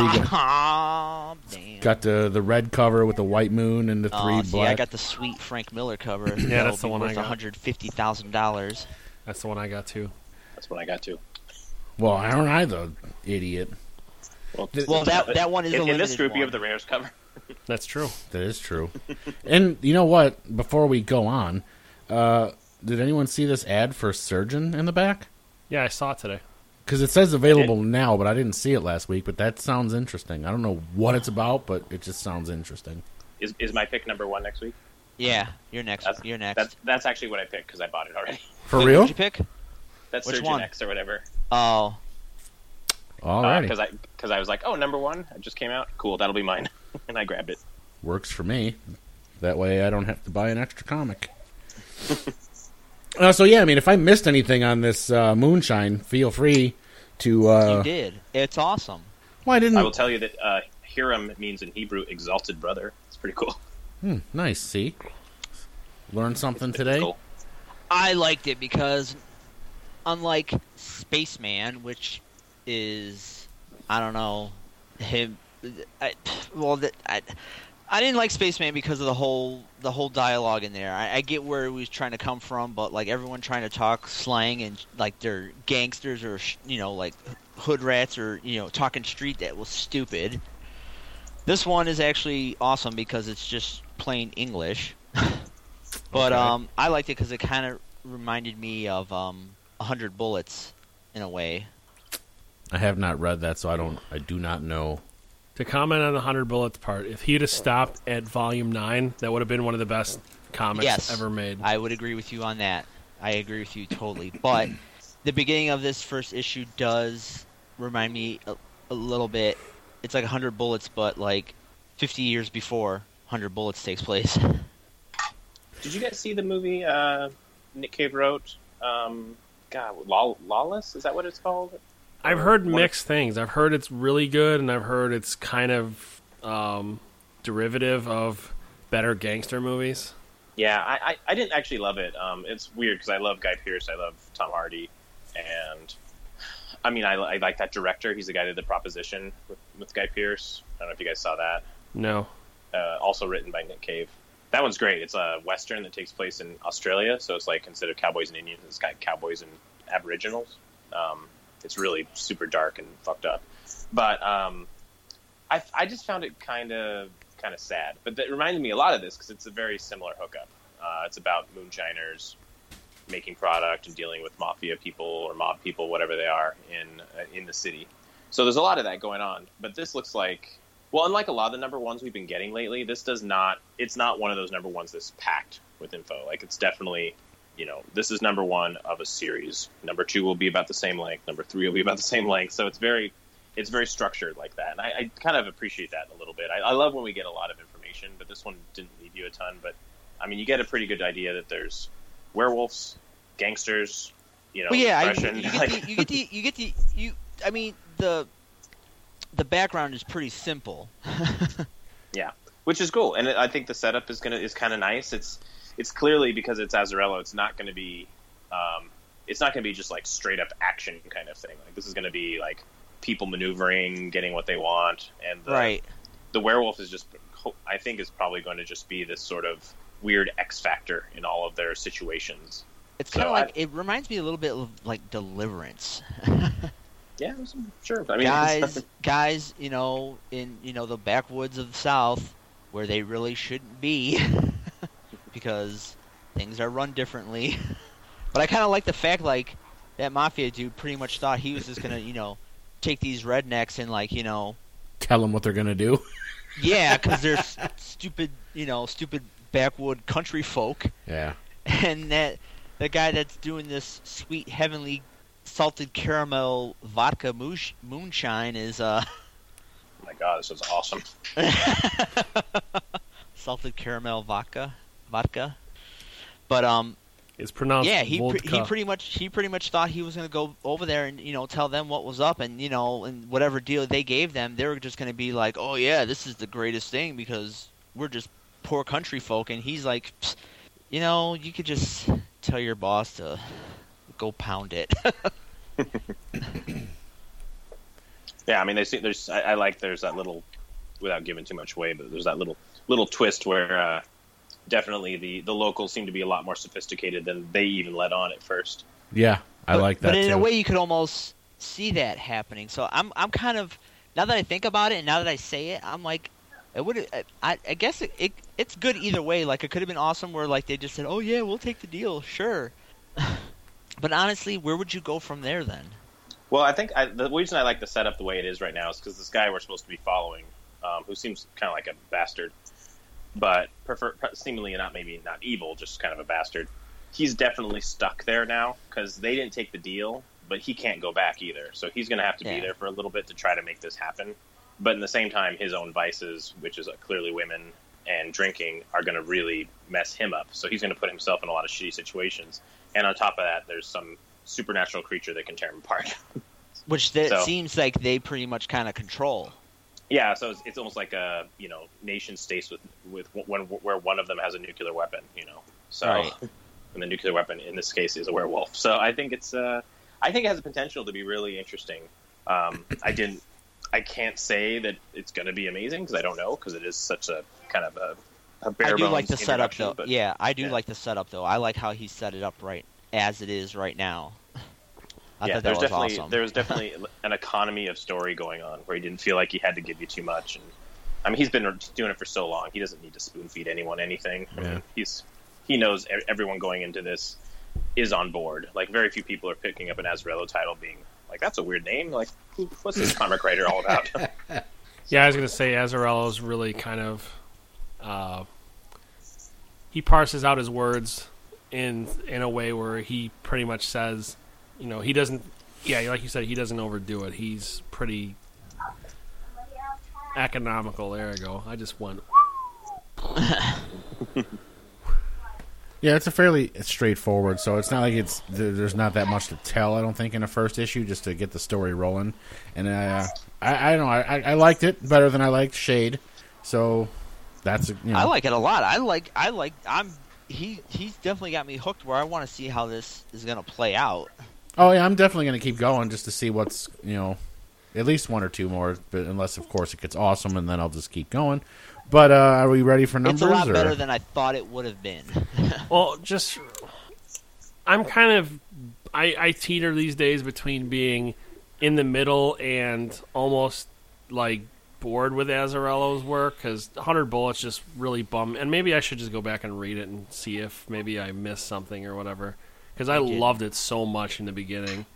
Oh, damn. got the the red cover with the white moon and the three Oh, see, black. I got the sweet Frank Miller cover. Yeah, that's the one I worth got. one hundred fifty thousand dollars. That's the one I got too. That's what I got too. Well, aren't I the idiot? Well, Well, that that one is in, a in limited this group, one. you have the Rares cover. That's true. That is true. And you know what? Before we go on, uh, did anyone see this ad for Surgeon in the back? Yeah, I saw it today. Because it says available now, but I didn't see it last week. But that sounds interesting. I don't know what it's about, but it just sounds interesting. Is is my pick number one next week? Yeah, you're next. That's, You're next. That's that's actually what I picked because I bought it already. For Wait, real? What'd you pick? That's Which Surgeon one? X or whatever. Oh, Alrighty. Because I because I was like, oh, number one, it just came out. Cool, that'll be mine, and I grabbed it. Works for me. That way I don't have to buy an extra comic. uh, so yeah, I mean, if I missed anything on this uh, Moonshine, feel free to... Uh, you did. It's awesome. Well, I didn't... I will tell you that uh, Hiram means in Hebrew exalted brother. It's pretty cool. Hmm, nice, see? Learned something It's today? cool. I liked it because, unlike Spaceman, which is, I don't know, him. I, well, that I, I didn't like Spaceman because of the whole the whole dialogue in there. I, I get where he was trying to come from, but like everyone trying to talk slang and like they're gangsters or you know like hood rats or you know talking street, that was stupid. This one is actually awesome because it's just plain English. But Okay. um, I liked it because it kind of reminded me of um, one hundred Bullets in a way. I have not read that, so I don't. I do not know To comment on the one hundred Bullets part, if he'd have stopped at volume nine, that would have been one of the best comics Yes. ever made. I would agree with you on that. I agree with you totally. But the beginning of this first issue does remind me a, a little bit. It's like one hundred Bullets, but like fifty years before one hundred Bullets takes place. Did you guys see the movie uh, Nick Cave wrote? Um, God, Law- Lawless? Is that what it's called? I've heard mixed things. I've heard it's really good, and I've heard it's kind of um, derivative of better gangster movies. Yeah, I, I, I didn't actually love it. Um, it's weird because I love Guy Pearce, I love Tom Hardy, and I mean, I, I like that director. He's the guy that did The Proposition with, with Guy Pearce. I don't know if you guys saw that. No. Uh, also written by Nick Cave. That one's great. It's a Western that takes place in Australia, so it's like instead of cowboys and Indians, it's got cowboys and Aboriginals. Um, it's really super dark and fucked up. But um, I, I just found it kind of kind of sad. But it reminded me a lot of this because it's a very similar hookup. Uh, it's about moonshiners making product and dealing with mafia people or mob people, whatever they are, in uh, in the city. So there's a lot of that going on. But this looks like, well, unlike a lot of the number ones we've been getting lately, this does not, it's not one of those number ones that's packed with info. Like, it's definitely, you know, this is number one of a series. Number two will be about the same length. Number three will be about the same length. So it's very, it's very structured like that. And I, I kind of appreciate that a little bit. I, I love when we get a lot of information, but this one didn't leave you a ton. But, I mean, you get a pretty good idea that there's werewolves, gangsters, you know, Well, yeah, I, you, depression. you get the, you get the, you get the, you. I mean, the the background is pretty simple. Yeah, which is cool, and I think the setup is gonna is kind of nice. It's it's clearly because it's Azzarello. It's not going to be, um, it's not going to be just like straight up action kind of thing. Like this is going to be like people maneuvering, getting what they want, and the, Right. the werewolf is just, I think, is probably going to just be this sort of weird X factor in all of their situations. It's kind of So like I- it reminds me a little bit of like Deliverance. Yeah, sure. I mean, guys, guys, you know, in you know the backwoods of the South, where they really shouldn't be, because things are run differently. But I kind of like the fact, like, that mafia dude pretty much thought he was just gonna, you know, take these rednecks and like, you know, Tell them what they're going to do. yeah, because they're s- stupid, you know, stupid backwood country folk, Yeah. and that the guy that's doing this sweet heavenly salted caramel vodka moosh- moonshine is uh oh my God, this is awesome. salted caramel vodka vodka but um It's pronounced yeah he pre- vodka. he pretty much he pretty much thought he was going to go over there and, you know, tell them what was up, and, you know, and whatever deal they gave them, they were just going to be like, oh yeah, this is the greatest thing because we're just poor country folk. And he's like, "Psst, you know, you could just tell your boss to go pound it." Yeah, I mean, they see, there's. I, I like there's that little, without giving too much away, but there's that little little twist where uh, definitely the the locals seem to be a lot more sophisticated than they even let on at first. Yeah, I But- like that But in too. a way, you could almost see that happening. So I'm, I'm kind of, now that I think about it and now that I say it, I'm like, it would, I, I guess it, it, it's good either way. Like, it could have been awesome where like they just said, oh yeah, we'll take the deal, sure. But honestly, where would you go from there then? Well, I think I, the reason I like the setup the way it is right now is because this guy we're supposed to be following, um, who seems kind of like a bastard, but prefer, seemingly not maybe not evil, just kind of a bastard. He's definitely stuck there now because they didn't take the deal, but he can't go back either. So he's going to have to Yeah. be there for a little bit to try to make this happen. But in the same time, his own vices, which is uh, clearly women and drinking, are going to really mess him up. So he's going to put himself in a lot of shitty situations. And on top of that, there's some supernatural creature that can tear him apart. Which that So- seems like they pretty much kind of control. Yeah, so it's, it's almost like a you know nation states with with when where one of them has a nuclear weapon, you know. So Right. and the nuclear weapon in this case is a werewolf. So I think it's uh I think it has the potential to be really interesting. Um, I didn't I can't say that it's going to be amazing because I don't know because it is such a kind of a, a bare I do bones like the setup introduction, though. but- Yeah, I do yeah. like the setup though. I like how he set it up right as it is right now. I yeah, thought that there's was definitely awesome. there's definitely an economy of story going on where he didn't feel like he had to give you too much. And I mean, he's been doing it for so long; he doesn't need to spoon feed anyone anything. I Yeah. mean, he's he knows e- everyone going into this is on board. Like, very few people are picking up an Azzarello title being like, "That's a weird name." Like, who, what's this comic writer all about? Yeah, I was going to say Azzarello's really kind of uh, he parses out his words in in a way where he pretty much says, you know, he doesn't. Yeah, like you said, he doesn't overdo it. He's pretty economical. There I go. I just went. Yeah, it's a fairly straightforward, so it's not like it's there's not that much to tell. I don't think in the first issue, just to get the story rolling. And uh, I, I don't know, I, I liked it better than I liked Shade, so that's you know. I like it a lot. I like. I like. I'm. He. He's definitely got me hooked. Where I want to see how this is going to play out. Oh yeah, I'm definitely going to keep going just to see what's you know, at least one or two more. But unless of course it gets awesome, and then I'll just keep going. But uh, are we ready for numbers? It's a lot or? better than I thought it would have been. Well, just I'm kind of I, I teeter these days between being in the middle and almost like bored with Azzarello's work because one hundred Bullets just really bum. And maybe I should just go back and read it and see if maybe I missed something or whatever because I did. loved it so much in the beginning.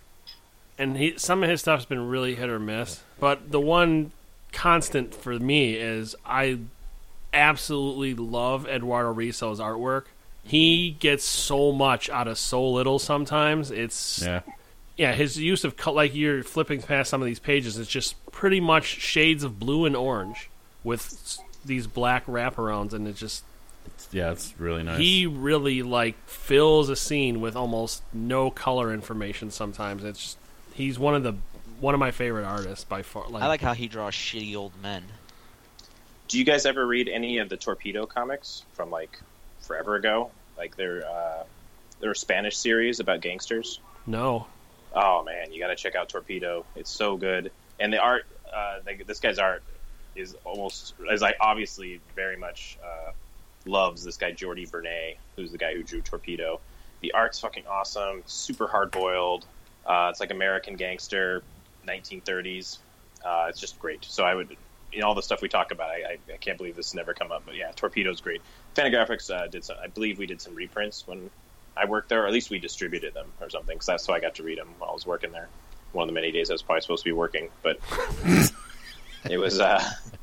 And he, some of his stuff's been really hit or miss, but the one constant for me is I absolutely love Eduardo Risso's artwork. He gets so much out of so little sometimes. It's Yeah. yeah, his use of color, like you're flipping past some of these pages, it's just pretty much shades of blue and orange with s- these black wraparounds, and it just Yeah, it's really nice. he really like fills a scene with almost no color information. Sometimes it's just, he's one of the one of my favorite artists by far. Like, I like how he draws shitty old men. Do you guys ever read any of the Torpedo comics from like forever ago? Like they're uh, they're a Spanish series about gangsters. no, Oh man, you got to check out Torpedo. It's so good, and the art. Uh, the, this guy's art is almost is like obviously very much uh, loves this guy Jordi Bernay, who's the guy who drew Torpedo. The art's fucking awesome, super hard boiled. Uh, it's like American gangster, nineteen thirties. Uh, it's just great. So I would, you know, all the stuff we talk about, I, I, I can't believe this has never come up. But yeah, Torpedo's great. Fantagraphics uh, did some. I believe we did some reprints when I worked there, or at least we distributed them or something. Because that's how I got to read them while I was working there. One of the many days I was probably supposed to be working, but it was. Uh,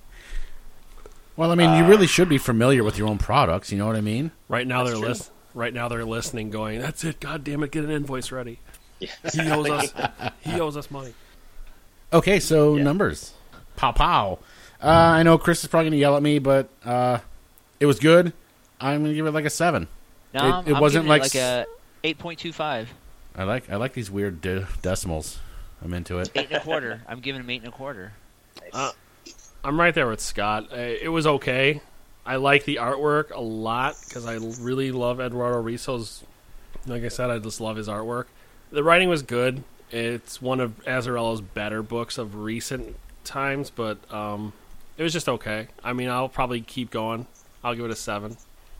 well, I mean, you really should be familiar with your own products. You know what I mean? right now That's they're true. list- right now they're listening, going, "That's it, God damn it, get an invoice ready." yeah, He owes us. He owes us money. Okay, so Yeah. numbers. Pow pow. Uh, I know Chris is probably going to yell at me, but uh, it was good. I'm going to give it like a seven. No, It- I'm, it I'm wasn't giving like it like s- a eight point two five. I like I like these weird de- decimals. I'm into it. Eight and a quarter. I'm giving him eight and a quarter. nice. Uh, I'm right there with Scott. Uh, It was okay. I like the artwork a lot because I really love Eduardo Risso's. Like I said, I just love his artwork. The writing was good. It's one of Azzarello's better books of recent times, but um, it was just okay. I mean, I'll probably keep going. I'll give it a seven.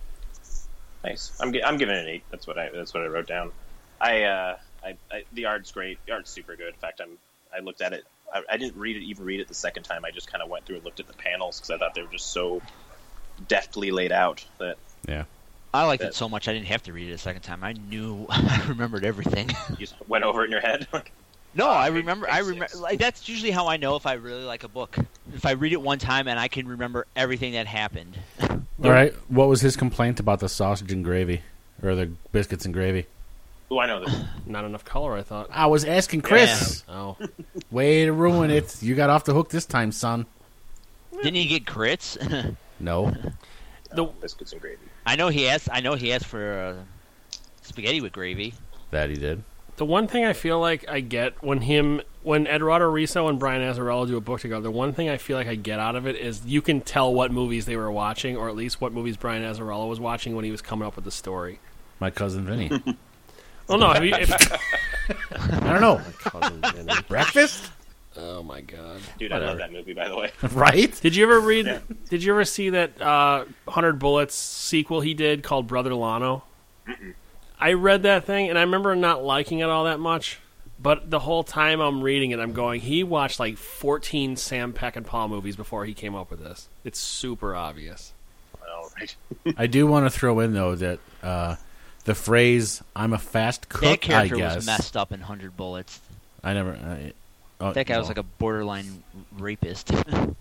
Nice. I'm gi- I'm giving it an eight. That's what I that's what I wrote down. I, uh, I, I the art's great. The art's super good. In fact, I'm I looked at it. I, I didn't read it even read it the second time. I just kind of went through and looked at the panels because I thought they were just so deftly laid out that Yeah. I liked That- it so much I didn't have to read it a second time. I knew I remembered everything. you just went over it in your head. No, Ah, I big- remember. big I remember. six. Like that's usually how I know if I really like a book. If I read it one time and I can remember everything that happened. All right. What was his complaint about the sausage and gravy, or the biscuits and gravy? Oh, I know this. Not enough color, I thought. I was asking Chris. Oh, Way to ruin it. You got off the hook this time, son. Didn't he get grits? No. The- Biscuits and gravy. I know he asked. I know he asked for uh, spaghetti with gravy. That he did. the one thing I feel like I get when him, when Eduardo Risso and Brian Azzarello do a book together, the one thing I feel like I get out of it is you can tell what movies they were watching, or at least what movies Brian Azzarello was watching when he was coming up with the story. My cousin Vinny. Oh no! Have you, if, I don't know. Cousin Vinny. Breakfast? Oh my god! Dude, I love Whatever. that movie, by the way. Right? Did you ever read? Yeah. Did you ever see that uh, one hundred Bullets sequel he did called Brother Lano? Mm-mm. I read that thing and I remember not liking it all that much. But the whole time I'm reading it, I'm going, he watched like fourteen Sam Peckinpah movies before he came up with this. It's super obvious. All right. I do want to throw in, though, that uh, the phrase, I'm a fast cook, That I character guess. was messed up in Hundred Bullets. I never... I, oh, That guy was no. like a borderline rapist.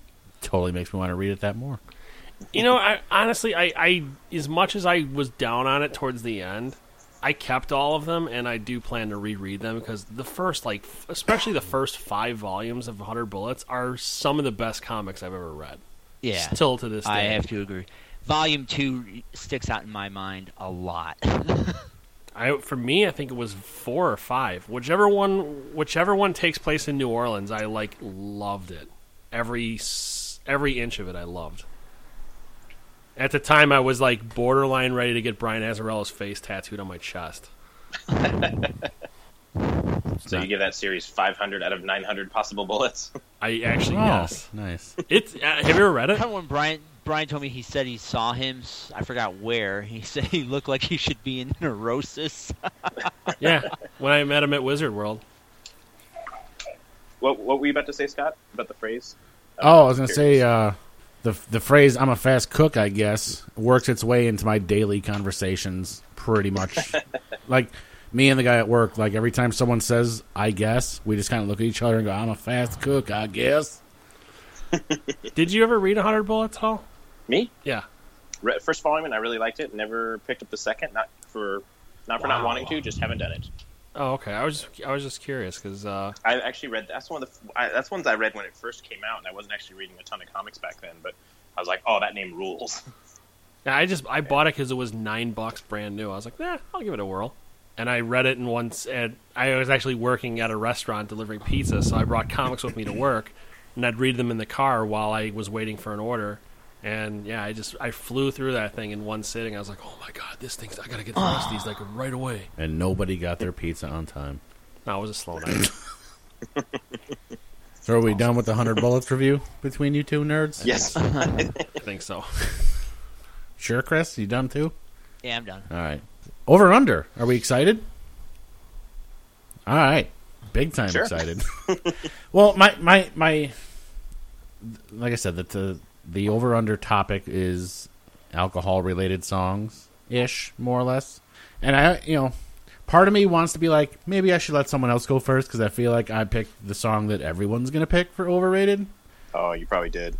totally makes me want to read it that more. You know, I honestly, I, I as much as I was down on it towards the end, I kept all of them, and I do plan to reread them because the first, like, especially the first five volumes of one hundred Bullets are some of the best comics I've ever read. Yeah. Still to this day. I have to agree. Volume two sticks out in my mind a lot. I, for me, I think it was four or five. Whichever one, whichever one takes place in New Orleans, I like loved it. Every every inch of it, I loved. At the time, I was like borderline ready to get Brian Azarella's face tattooed on my chest. So you give that series five hundred out of nine hundred possible bullets? I actually Oh, yes. nice. It's. Uh, have you ever read it? When Brian Brian told me he said he saw him, I forgot where. He said he looked like he should be in Neurosis. Yeah, when I met him at Wizard World. What, what were you about to say, Scott, about the phrase? Oh, I was going to say uh, the the phrase "I'm a fast cook," I guess, works its way into my daily conversations pretty much. Like me and the guy at work, like every time someone says "I guess," we just kind of look at each other and go, "I'm a fast cook, I guess." Did you ever read one hundred Bullets, Hall? Me? Yeah. Re- First volume, and I really liked it. Never picked up the second, not for not for not Wow. wanting to, just haven't done it. Oh, okay. I was just, I was just curious because uh, I actually read that's one of the I, that's ones I read when it first came out, and I wasn't actually reading a ton of comics back then. But I was like, oh, that name rules. yeah, I just I bought it because it was nine bucks brand new. I was like, eh, I'll give it a whirl. And I read it, and once and I was actually working at a restaurant delivering pizza, so I brought comics with me to work, and I'd read them in the car while I was waiting for an order. And yeah, I just I flew through that thing in one sitting. I was like, oh my god, this thing's I gotta get the rest of these like right away. And nobody got their pizza on time. No, it was a slow night. So are we done with the one hundred Bullets review between you two nerds? Yes. I think so. Sure, Chris? You done too? Yeah, I'm done. All right. Over or under? Are we excited? All right. Big time Sure. excited. Well, my, my, my, like I said, that the, the over under topic is alcohol related songs ish, more or less. And I, you know, part of me wants to be like, maybe I should let someone else go first because I feel like I picked the song that everyone's going to pick for overrated. Oh, you probably did.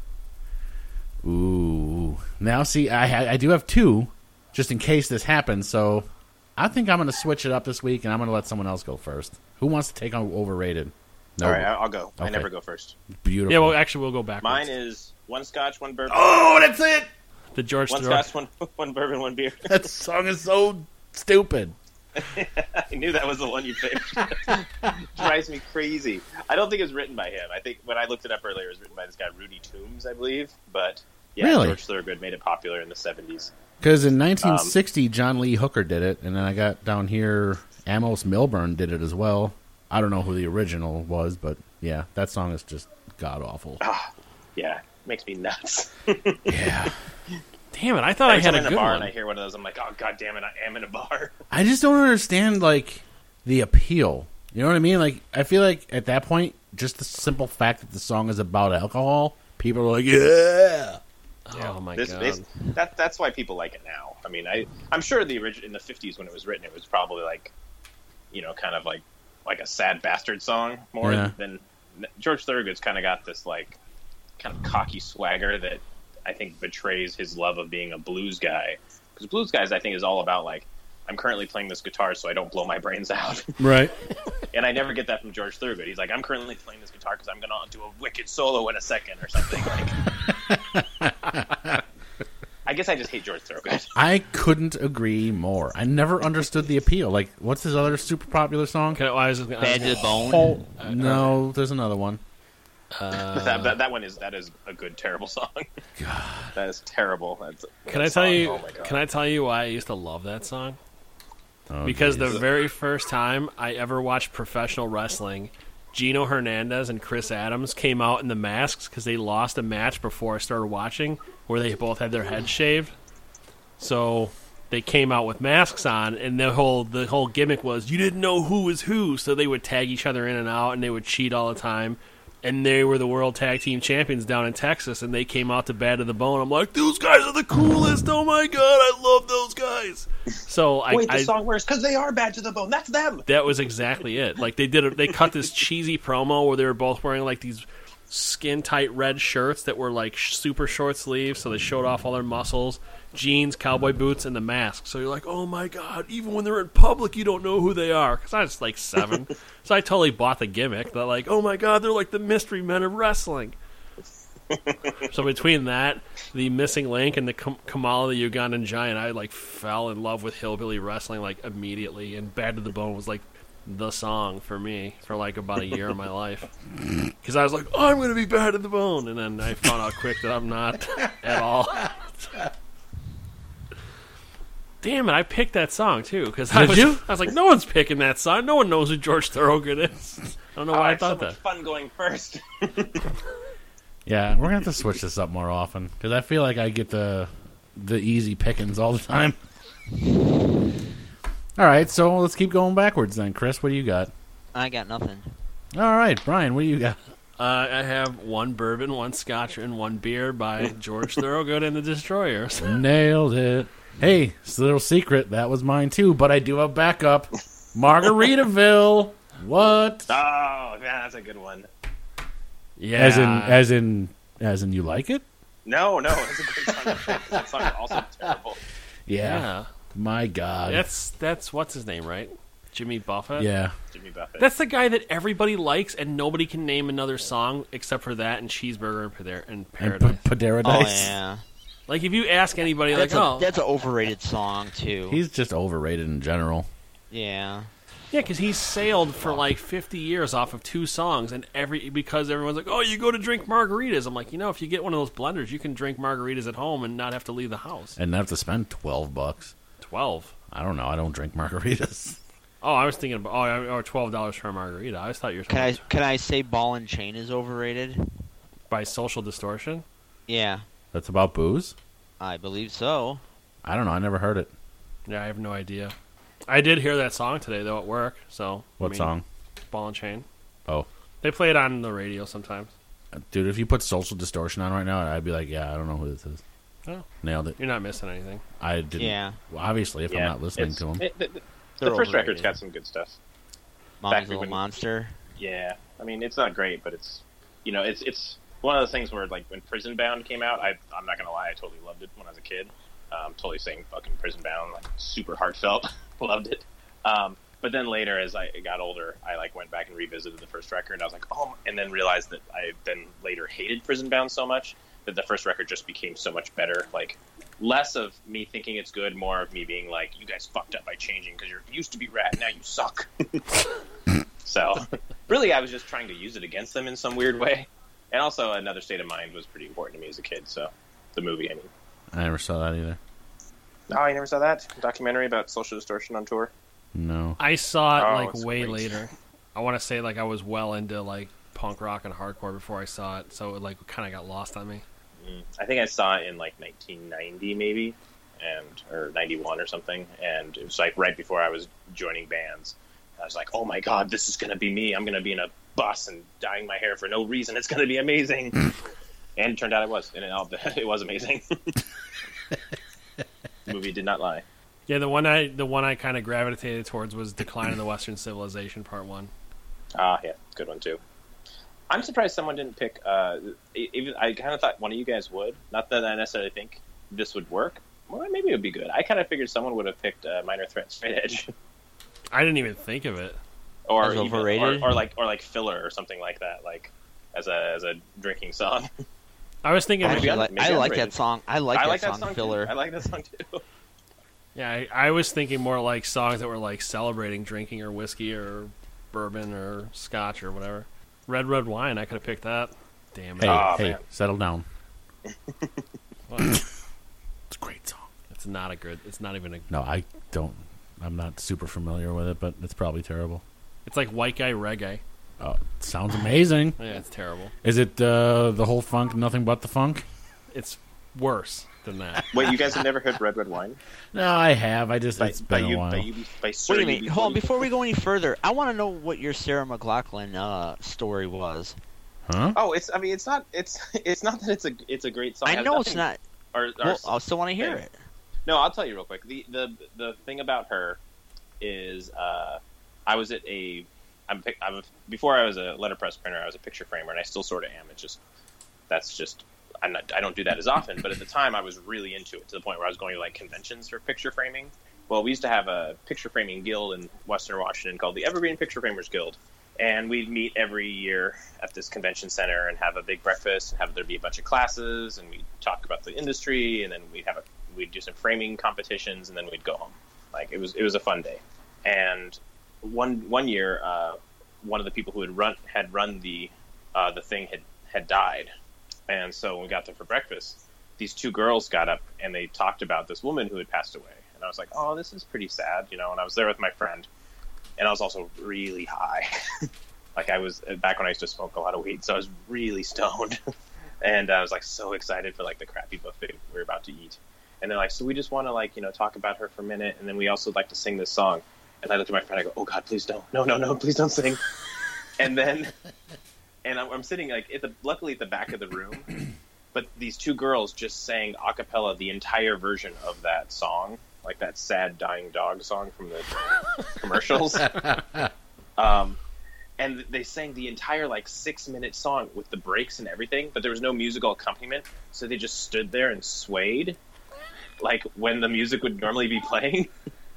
Ooh. Now, see, I ha- I do have two, just in case this happens. So, I think I'm going to switch it up this week, and I'm going to let someone else go first. Who wants to take on overrated? No. All right, I'll go. I Okay. never go first. Beautiful. Yeah, well, actually, we'll go backwards. Mine is one Scotch, one bourbon. Oh, that's it. the George One Thorogood. Scotch, one one bourbon, one beer. That song is so stupid. I knew that was the one you picked. Drives me crazy. I don't think it was written by him. I think when I looked it up earlier, it was written by this guy Rudy Toombs, I believe. But yeah, Really? George Thorogood made it popular in the seventies. Because in nineteen sixty, John Lee Hooker did it, and then I got down here, Amos Milburn did it as well. I don't know who the original was, but yeah, that song is just god-awful. Yeah, makes me nuts. Yeah. Damn it! I thought Every I had time a I'm in good a bar one. and I hear one of those, I'm like, oh god damn it, I am in a bar. I just don't understand, like, the appeal. You know what I mean? Like, I feel like at that point, just the simple fact that the song is about alcohol, people are like, yeah. Oh my This, god! this, that, that's why people like it now. I mean, I, I'm sure the original in the fifties when it was written, it was probably like, you know, kind of like like a sad bastard song more Yeah. than George Thorogood's kind of got this like kind of cocky swagger that I think betrays his love of being a blues guy. Because blues guys, I think, is all about like, I'm currently playing this guitar so I don't blow my brains out. Right. And I never get that from George Thorogood. He's like, I'm currently playing this guitar because I'm going to do a wicked solo in a second or something. Like, I guess I just hate George Thorogood. I couldn't agree more. I never understood the appeal. Like, what's his other super popular song? Can I, I was just, Bad to the bone. Oh, no, there's another one. uh, that, that, that one is that is a good terrible song. God. That is terrible. That's, Can I that tell song, you? Oh my God. Can I tell you why I used to love that song? Oh, Because the geez. very first time I ever watched professional wrestling, Gino Hernandez and Chris Adams came out in the masks because they lost a match before I started watching, where they both had their heads shaved. So they came out with masks on, and the whole the whole gimmick was you didn't know who was who, so they would tag each other in and out, and they would cheat all the time. And they were the World Tag Team Champions down in Texas, and they came out to Bad to the Bone. I'm like, those guys are the coolest! Oh my god, I love those guys! So I, Wait, the I song works because they are bad to the bone. That's them. that was exactly it. Like they did, a, they cut this cheesy promo where they were both wearing like these skin tight red shirts that were like sh- super short sleeves, so they showed off all their muscles. Jeans, cowboy boots, and the mask. So you're like, oh my god! Even when they're in public, you don't know who they are. Because I was like seven, so I totally bought the gimmick. They're like, oh my god, they're like the mystery men of wrestling. So between that, the Missing Link, and the Kam- Kamala the Ugandan Giant, I like fell in love with hillbilly wrestling like immediately. And Bad to the Bone was like the song for me for like about a year of my life. Because I was like, oh, I'm going to be Bad to the Bone, and then I found out quick that I'm not at all. Damn it! I picked that song too because I Did was. you? I was like, no one's picking that song. No one knows who George Thorogood is. I don't know Oh, why I I had so thought much that. fun going first. Yeah, we're gonna have to switch this up more often because I feel like I get the the easy pickings all the time. All right, so let's keep going backwards then. Chris, what do you got? I got nothing. All right, Brian, what do you got? Uh, I have one bourbon, one scotch, and one beer by George Thorogood and the Destroyers. Nailed it. Hey, it's a little secret. That was mine too, but I do have backup. Margaritaville. What? Oh, yeah, that's a good one. Yeah, As in, as in, as in, you like it? No, no, it's a great song. That song is also terrible. Yeah. yeah. My God. That's that's what's his name, right? Jimmy Buffett. yeah. Jimmy Buffett. That's the guy that everybody likes, and nobody can name another song except for that and Cheeseburger and, Pader- and And Paradise. P- Paradise. Oh yeah, Like if you ask anybody, that's like, a oh, that's an overrated song too. He's just overrated in general. yeah, yeah, because he sailed for like fifty years off of two songs, and every because everyone's like, oh, you go to drink margaritas. I'm like, you know, if you get one of those blenders, you can drink margaritas at home and not have to leave the house. And not have to spend twelve bucks. Twelve. I don't know. I don't drink margaritas. Oh, I was thinking about oh, or twelve dollars for a margarita. I just thought you were can I talking can I say Ball and Chain is overrated? by Social Distortion. Yeah, That's about booze? I believe so. I don't know. I never heard it. Yeah, I have no idea. I did hear that song today though at work. So What I mean, song? Ball and Chain. Oh. They play it on the radio sometimes. Dude, if you put Social Distortion on right now, I'd be like, yeah, I don't know who this is. Oh. Nailed it. You're not missing anything. I didn't. Yeah, Well, obviously, if I'm Yeah, not listening it's- to him. it- the, the- They're the first overrated. record's got some good stuff. Mommy's Back Little when- Monster. Yeah, I mean, it's not great, but it's, you know, it's it's one of those things where, like, when Prison Bound came out, I, I'm not going to lie, I totally loved it when I was a kid. Um, totally saying fucking Prison Bound, like, super heartfelt. Loved it. Um, but then later, as I got older, I, like, went back and revisited the first record, and I was like, oh, and then realized that I then later hated Prison Bound so much that the first record just became so much better. Like, less of me thinking it's good, more of me being like, you guys fucked up by changing because you used to be rad, now you suck. So, really, I was just trying to use it against them in some weird way. And also, Another State of Mind was pretty important to me as a kid, so the movie, I mean. I never saw that either. Oh, you never saw that? Documentary about Social Distortion on tour? No. I saw it Oh, like it's way great. later. I want to say like I was well into like punk rock and hardcore before I saw it, so it like kind of got lost on me. Mm. I think I saw it in, like, nineteen ninety, maybe, and or ninety-one or something, and it was, like, right before I was joining bands. I was like, oh my god, this is going to be me. I'm going to be in a bus and dyeing my hair for no reason. It's going to be amazing. And it turned out it was, and it, it was amazing. The movie did not lie. Yeah, the one I the one I kind of gravitated towards was Decline of the Western Civilization Part One. Ah, yeah, good one too. I'm surprised someone didn't pick. Uh, even I kind of thought one of you guys would. Not that I necessarily think this would work. Well, maybe it would be good. I kind of figured someone would have picked uh, Minor Threat Straight Edge, I didn't even think of it. or As even, overrated? or, or like or like Filler or something like that, like as a as a drinking song. I was thinking, Maybe Actually, I, I'm- like, maybe I I'm like rated. that song. I like I that like song, that song Filler. Too. I like that song too. yeah, I, I was thinking more like songs that were like celebrating drinking or whiskey or bourbon or scotch or whatever. Red Red Wine, I could have picked that. Damn it! Hey, Aw, hey, man. settle down. What? It's a great song. It's not a good. It's not even a. No, I don't. I'm not super familiar with it, but it's probably terrible. It's like white guy reggae. Oh, it sounds amazing. Yeah, it's terrible. Is it uh, the whole funk, nothing but the funk? It's worse than that. Wait, you guys have never heard Red Red Wine? No, I have. I just By, it's by been you, a while. by you, by Sir Wait a U minute. B Hold on. forty. Before we go any further, I want to know what your Sarah McLachlan uh, story was. Huh? Oh, it's. I mean, it's not. It's. It's not that it's a. It's a great song. It I has know it's nothing- not. Or, or Well, I still want to hear yeah. it. No, I'll tell you real quick. The the the thing about her is, uh, I was at a I'm, pic- I'm before I was a letterpress printer, I was a picture framer, and I still sort of am. It's just that's just I'm not I don't do that as often, but at the time I was really into it to the point where I was going to like conventions for picture framing. Well, we used to have a picture framing guild in Western Washington called the Evergreen Picture Framers Guild, and we'd meet every year at this convention center and have a big breakfast and have there be a bunch of classes, and we'd talk about the industry, and then we'd have a we'd do some framing competitions, and then we'd go home. Like it was it was a fun day. And one one year, uh, one of the people who had run had run the uh, the thing had, had died, and so when we got there for breakfast, these two girls got up and they talked about this woman who had passed away, and I was like, oh, this is pretty sad, you know. And I was there with my friend, and I was also really high, like I was back when I used to smoke a lot of weed, so I was really stoned, and I was like so excited for like the crappy buffet we were about to eat, and they're like, so we just want to like you know talk about her for a minute, and then we also like to sing this song. And I looked at my friend. I go, "Oh God, please don't! No, no, no! Please don't sing!" And then, and I'm, I'm sitting like at the luckily at the back of the room, but these two girls just sang a cappella the entire version of that song, like that sad dying dog song from the commercials. um, and they sang the entire like six minute song with the breaks and everything, but there was no musical accompaniment, so they just stood there and swayed, like when the music would normally be playing.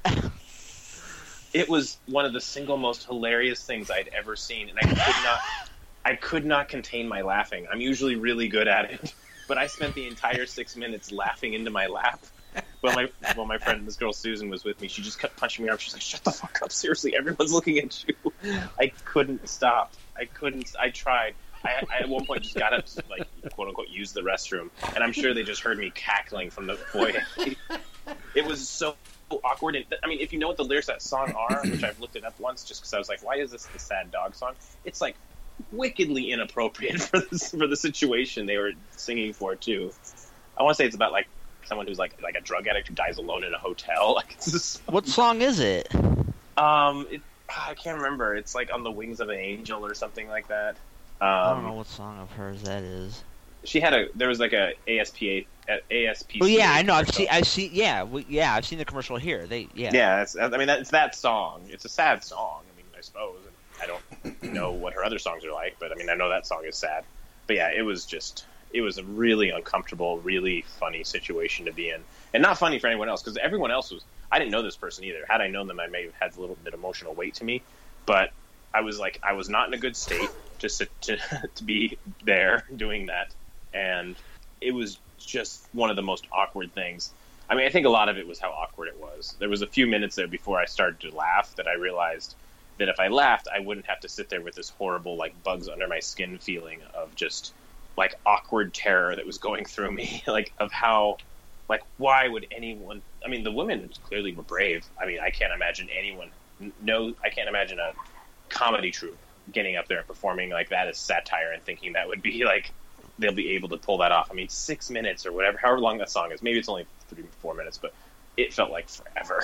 It was one of the single most hilarious things I'd ever seen, and I could not, I could not contain my laughing. I'm usually really good at it, but I spent the entire six minutes laughing into my lap. Well, my well, my friend, this girl Susan, was with me. She just kept punching me up. She's like, "Shut the fuck up! Seriously, everyone's looking at you." I couldn't stop. I couldn't. I tried. I, I at one point just got up to like quote unquote use the restroom, and I'm sure they just heard me cackling from the foyer. It was so awkward. And I mean, if you know what the lyrics of that song are, which I've looked it up once just because I was like, why is this the sad dog song? It's like wickedly inappropriate for this for the situation they were singing for too. I want to say it's about like someone who's like like a drug addict who dies alone in a hotel. Like it's just, What song is it? um, it, I can't remember. It's like On the Wings of an Angel or something like that. Um, I don't know what song of hers that is. She had a there was like a A S P A A S P C. Oh yeah, I know. I've commercial. seen. I've seen. Yeah, we, yeah. I've seen the commercial here. They. Yeah. Yeah, that's, I mean, that's that song. It's a sad song. I mean, I suppose. I don't know what her other songs are like, but I mean, I know that song is sad. But yeah, it was just, it was a really uncomfortable, really funny situation to be in, and not funny for anyone else because everyone else was. I didn't know this person either. Had I known them, I may have had a little bit emotional weight to me, but I was like, I was not in a good state just to to, to be there doing that, and it was just one of the most awkward things. I mean, I think a lot of it was how awkward it was. There was a few minutes there before I started to laugh that I realized that if I laughed, I wouldn't have to sit there with this horrible, like, bugs under my skin feeling of just, like, awkward terror that was going through me. Like, of how, like, why would anyone... I mean, the women clearly were brave. I mean, I can't imagine anyone... No, I can't imagine a comedy troupe getting up there and performing like that as satire and thinking that would be, like... they'll be able to pull that off. I mean, six minutes or whatever, however long that song is. Maybe it's only three, four minutes, but it felt like forever.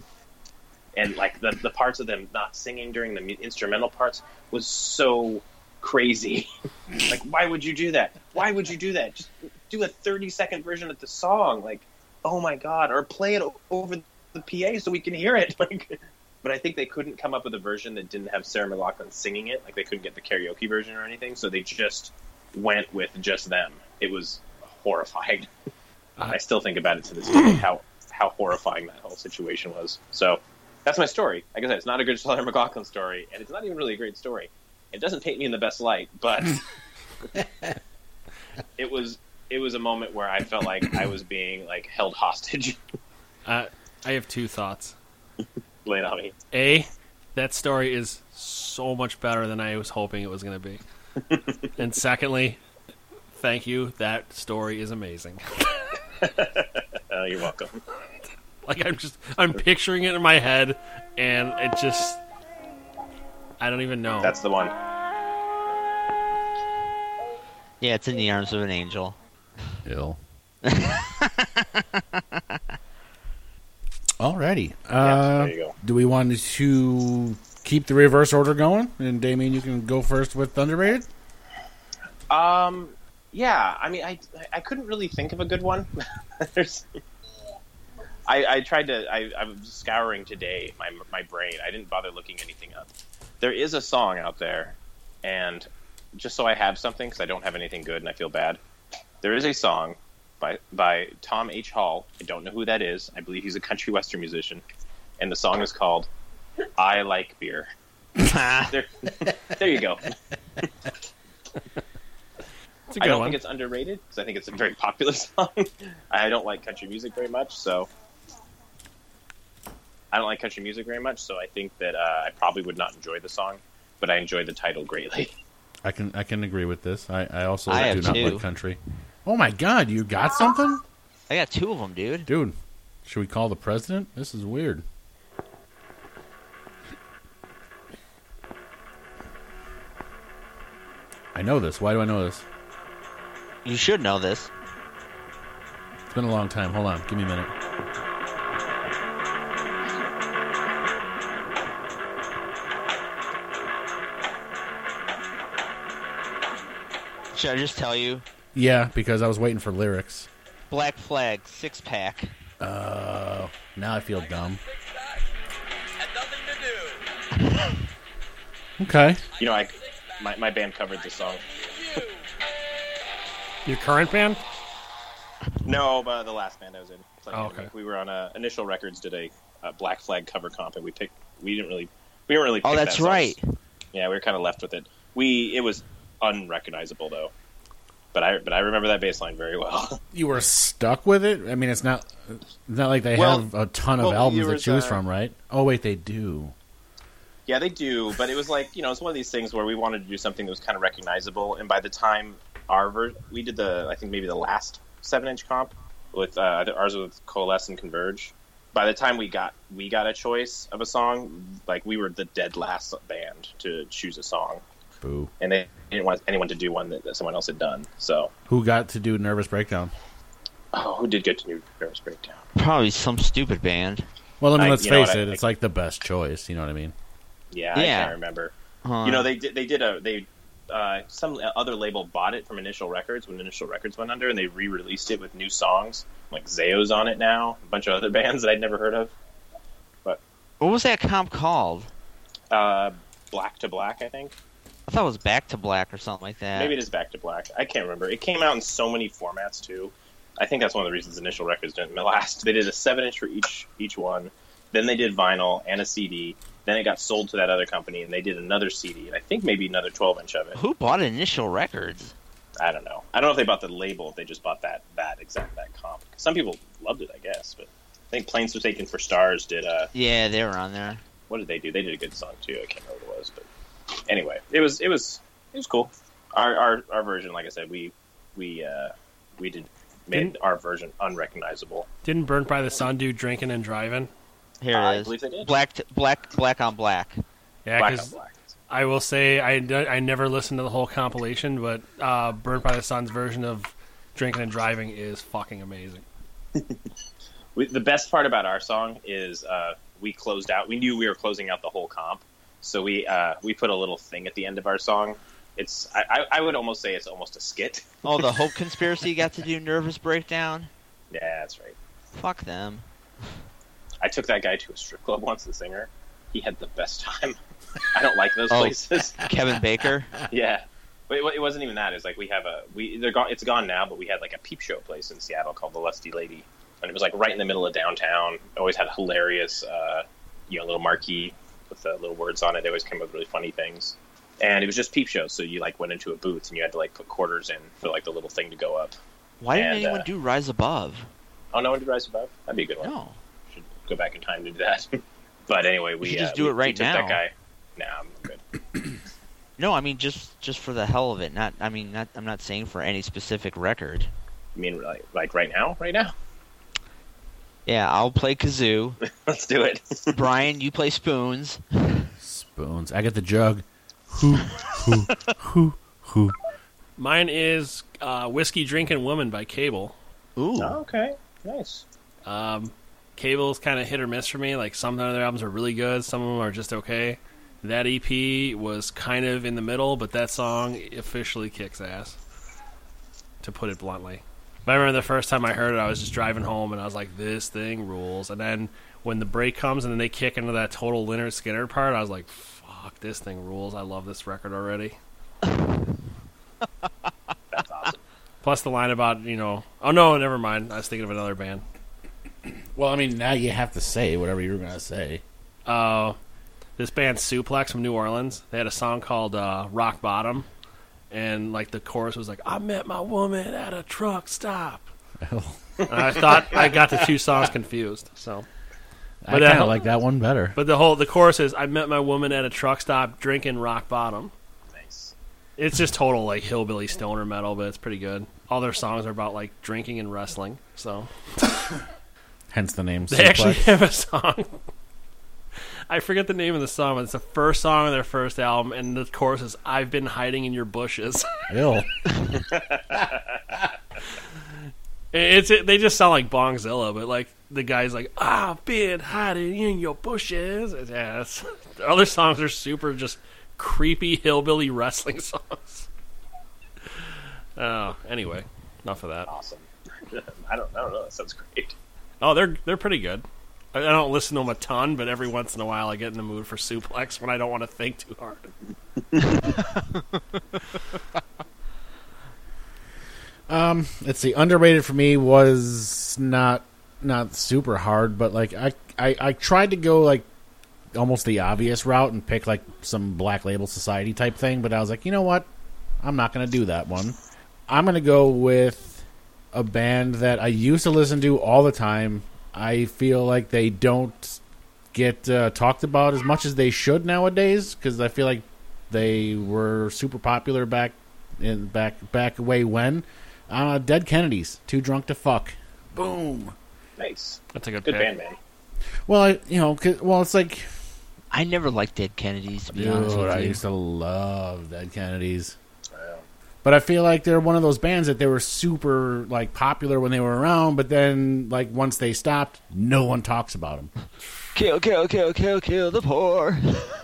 And like the the parts of them not singing during the instrumental parts was so crazy. Like, why would you do that? Why would you do that? Just do a thirty second version of the song. Like, oh my God, or play it over the P A so we can hear it. Like, but I think they couldn't come up with a version that didn't have Sarah McLachlan singing it. Like, they couldn't get the karaoke version or anything, so they just went with just them. It was horrifying. I still think about it to this day, how how horrifying that whole situation was. So that's my story. Like I said, it's not a good Sarah McLachlan story, and it's not even really a great story. It doesn't paint me in the best light, but it was it was a moment where I felt like I was being like held hostage. Uh, I have two thoughts. Lay it on me. A, that story is so much better than I was hoping it was going to be. And secondly, thank you. That story is amazing. Oh, you're welcome. Like, I'm just, I'm picturing it in my head, and it just, I don't even know. That's the one. Yeah, it's In the Arms of an Angel. Ill. Alrighty. Yeah, Uh, there you go. do we want to keep the reverse order going? And Damien, you can go first with Underrated. Um, yeah. I mean, I I couldn't really think of a good one. There's, I I tried to. I I was scouring today my my brain. I didn't bother looking anything up. there is a song out there, and just so I have something, because I don't have anything good and I feel bad, there is a song by by Tom H. Hall. I don't know who that is. I believe he's a country western musician, and the song is called "I Like Beer." there, there you go. It's a I good don't one. think it's underrated because I think it's a very popular song. I don't like country music very much, so I don't like country music very much. So I think that uh, I probably would not enjoy the song, but I enjoy the title greatly. I can I can agree with this. I, I also I do have not two. like country. Oh my God, you got something? I got two of them, dude. Dude, should we call the president? This is weird. I know this. Why do I know this? You should know this. It's been a long time. Hold on. Give me a minute. Should I just tell you? Yeah, because I was waiting for lyrics. Black Flag, six pack. Uh, now I feel dumb. Had nothing to do. Okay. You know, I my my band covered this song. Your current band? No, but the last band I was in. It's like, Oh, okay. We were on a Initial Records did a, a Black Flag cover comp, and we picked. We didn't really. We didn't really. Pick Oh, that's that song. right. Yeah, we were kind of left with it. We it was unrecognizable though, but I but I remember that bass line very well. You were stuck with it? I mean, it's not it's not like they Well- have a ton of well, albums there to was, choose uh, from, right? Oh, wait, they do. Yeah, they do, but it was like, you know, it's one of these things where we wanted to do something that was kind of recognizable, and by the time our ver- we did the, I think maybe the last seven-inch comp with uh, ours was with Coalesce and Converge. By the time we got we got a choice of a song, like we were the dead last band to choose a song, Boo. and they didn't want anyone to do one that, that someone else had done. So, Who got to do Nervous Breakdown? oh, who did get to do Nervous Breakdown? Probably some stupid band. Well, I mean, I- let's you know face what, I- it. It's like the best choice. You know what I mean? Yeah, I Yeah. can't remember. Huh. You know, they did. They did a. They uh, some other label bought it from Initial Records when Initial Records went under, and they re-released it with new songs. Like Zayo's on it now, a bunch of other bands that I'd never heard of. What was that comp called? Uh, Black to Black, I think. I thought it was Back to Black or something like that. Maybe it is Back to Black. I can't remember. It came out in so many formats too. I think that's one of the reasons Initial Records didn't last. They did a seven-inch for each each one. Then they did vinyl and a C D. Then it got sold to that other company, and they did another C D, and I think maybe another twelve-inch of it. Who bought Initial Records? I don't know. I don't know if they bought the label, if they just bought that that exact that comp. Some people loved it, I guess, but I think Planes Forsaken for Stars did. Uh, Yeah, they were on there. what did they do? They did a good song too. I can't remember what it was, but anyway, it was it was it was cool. Our our, our version, like I said, we we uh, we did made Didn't- our version unrecognizable. Didn't Burnt by the Sun do Drinking and Driving? Here I it is. believe they did. Black, to, black, black on black. Yeah, Black on because Black. I will say I, I never listened to the whole compilation, but uh, Burnt by the Sun's version of Drinking and Driving is fucking amazing. We, the best part about our song is uh, we closed out. We knew we were closing out the whole comp, so we uh, we put a little thing at the end of our song. It's I, I, I would almost say it's almost a skit. Oh, the Hope Conspiracy got to do Nervous Breakdown? Yeah, that's right. Fuck them. I took that guy to a strip club once, the singer. He had the best time. I don't like those Oh. places. Kevin Baker? Yeah. But it, it wasn't even that. It was like we have a we they're gone it's gone now, but we had like a peep show place in Seattle called the Lusty Lady. And it was like right in the middle of downtown. Always had a hilarious uh you know, little marquee with the little words on it. They always came up with really funny things. And it was just peep shows, so you like went into a booth and you had to like put quarters in for like the little thing to go up. Why didn't And, anyone uh, do Rise Above? Oh, no one did Rise Above? That'd be a good one. No. Should go back in time to do that. But anyway, we should just uh, do we, it right we took now. that guy. Nah, I'm good. No, I mean just just for the hell of it. Not I mean not I'm not saying for any specific record. You mean like like right now? Right now? Yeah, I'll play kazoo. Let's do it. Brian, you play spoons. Spoons. I got the jug. Who, who, who, who. Mine is uh, Whiskey Drinking Woman by Cable. Ooh. Oh, okay, nice. Um, Cable's kind of hit or miss for me. Like some of their albums are really good, some of them are just okay. That E P was kind of in the middle, but that song officially kicks ass, to put it bluntly. But I remember the first time I heard it, I was just driving home, and I was like, this thing rules. And then when the break comes and then they kick into that total Lynyrd Skynyrd part, I was like, fuck. fuck, this thing rules. I love this record already. That's awesome. Plus the line about, you know, oh no, never mind. I was thinking of another band. Well, I mean, now you have to say whatever you were going to say. Uh, this band Suplex from New Orleans, they had a song called uh, Rock Bottom, and like the chorus was like, I met my woman at a truck stop. And I thought I got the two songs confused. So, I But, kind uh, of like that one better. but the whole the chorus is, I met my woman at a truck stop drinking Rock Bottom. Nice. It's just total like hillbilly stoner metal, but it's pretty good. All their songs are about like drinking and wrestling. So Hence the name they Suplex. actually have a song. I forget the name of the song, but it's the first song on their first album, and the chorus is, I've been hiding in your bushes. Ew. It's it, they just sound like Bongzilla, but like the guy's like, I've been hiding in your bushes. Yeah, it's, the other songs are super just creepy hillbilly wrestling songs. Oh, anyway, enough of that. Awesome. I don't, I don't know. That sounds great. Oh, they're they're pretty good. I, I don't listen to them a ton, but every once in a while I get in the mood for Suplex when I don't want to think too hard. Um, let's see. Underrated for me was not not super hard, but like I, I I tried to go like almost the obvious route and pick like some Black Label Society type thing, but I was like, you know what? I'm not going to do that one. I'm going to go with a band that I used to listen to all the time. I feel like they don't get uh, talked about as much as they should nowadays because I feel like they were super popular back in back back way when. Uh, Dead Kennedys, Too Drunk to Fuck. Boom. Nice. That's a good, Good pick. band, man. Well, I, you know, 'cause- well, it's like, I never liked Dead Kennedys, to be honest dude, with I you. used to love Dead Kennedys. Wow. But I feel like they're one of those bands that they were super like popular when they were around, but then like once they stopped, no one talks about them. Kill, kill, kill, kill, kill the poor.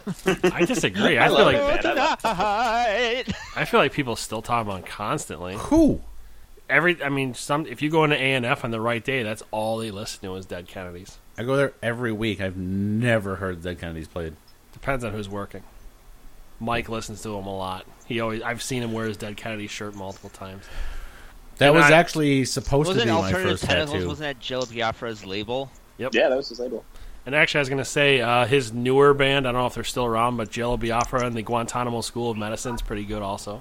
I disagree. I, I feel love like it, man. I love Tonight. I feel like people still talk about it constantly. Who? Every, I mean, some if you go into A and F on the right day, that's all they listen to is Dead Kennedys. I go there every week. I've never heard Dead Kennedys played. Depends on who's working. Mike listens to him a lot. He always, I've seen him wear his Dead Kennedy shirt multiple times. That And was I- actually supposed Wasn't to be my Alternative first Tentacles, tattoo. wasn't that Jello Biafra's label? Yeah, that was his label. And actually, I was going to say uh, his newer band. I don't know if they're still around, but Jello Biafra and the Guantanamo School of Medicine is pretty good, also.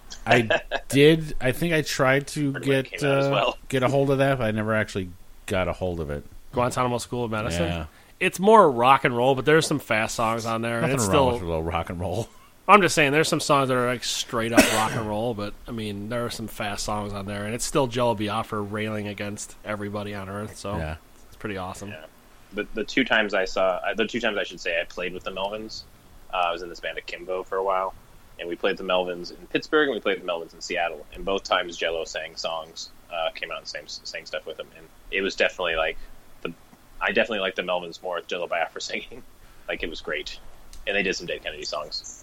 I did. I think I tried to Heard when it get came out as uh, well. get a hold of that, but I never actually got a hold of it. Guantanamo School of Medicine. Yeah, It's more rock and roll, but there's some fast songs on there, and nothing it's wrong with still. a little rock and roll. I'm just saying, there's some songs that are like straight up rock and roll, but I mean, there are some fast songs on there, and it's still Jello Biafra railing against everybody on Earth, so Yeah, it's pretty awesome. Yeah. The, the two times I saw, uh, the two times I should say I played with the Melvins, uh, I was in this band Akimbo for a while, and we played the Melvins in Pittsburgh, and we played the Melvins in Seattle, and both times Jello sang songs, uh, came out and sang, sang stuff with them, and it was definitely like, the I definitely liked the Melvins more with Jello Biafra singing. Like, it was great. And they did some Dead Kennedy songs.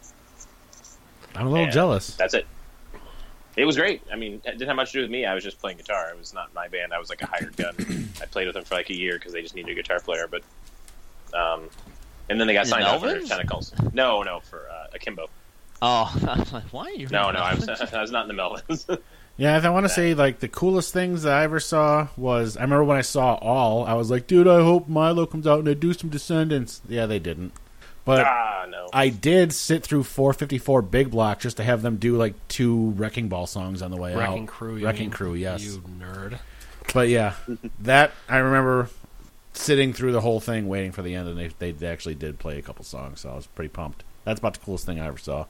I'm a little Yeah. jealous. That's it. It was great. I mean, it didn't have much to do with me. I was just playing guitar. It was not my band. I was like a hired gun. I played with them for like a year because they just needed a guitar player. But, um, and then they got The signed out for Melvins? Tentacles. No, no, for uh, Akimbo. Oh, I was like, why are you? No, no, I was I was not in the Melvins. Yeah, if I want to say like the coolest things that I ever saw was I remember when I saw All, I was like, dude, I hope Milo comes out and they do some Descendants. Yeah, they didn't. But ah, no. I did sit through four fifty-four Big Block just to have them do like two Wrecking Ball songs on the way Wrecking out. Crew, you Wrecking mean? Crew, yes. You nerd. But yeah, that I remember sitting through the whole thing waiting for the end, and they they actually did play a couple songs, so I was pretty pumped. That's about the coolest thing I ever saw.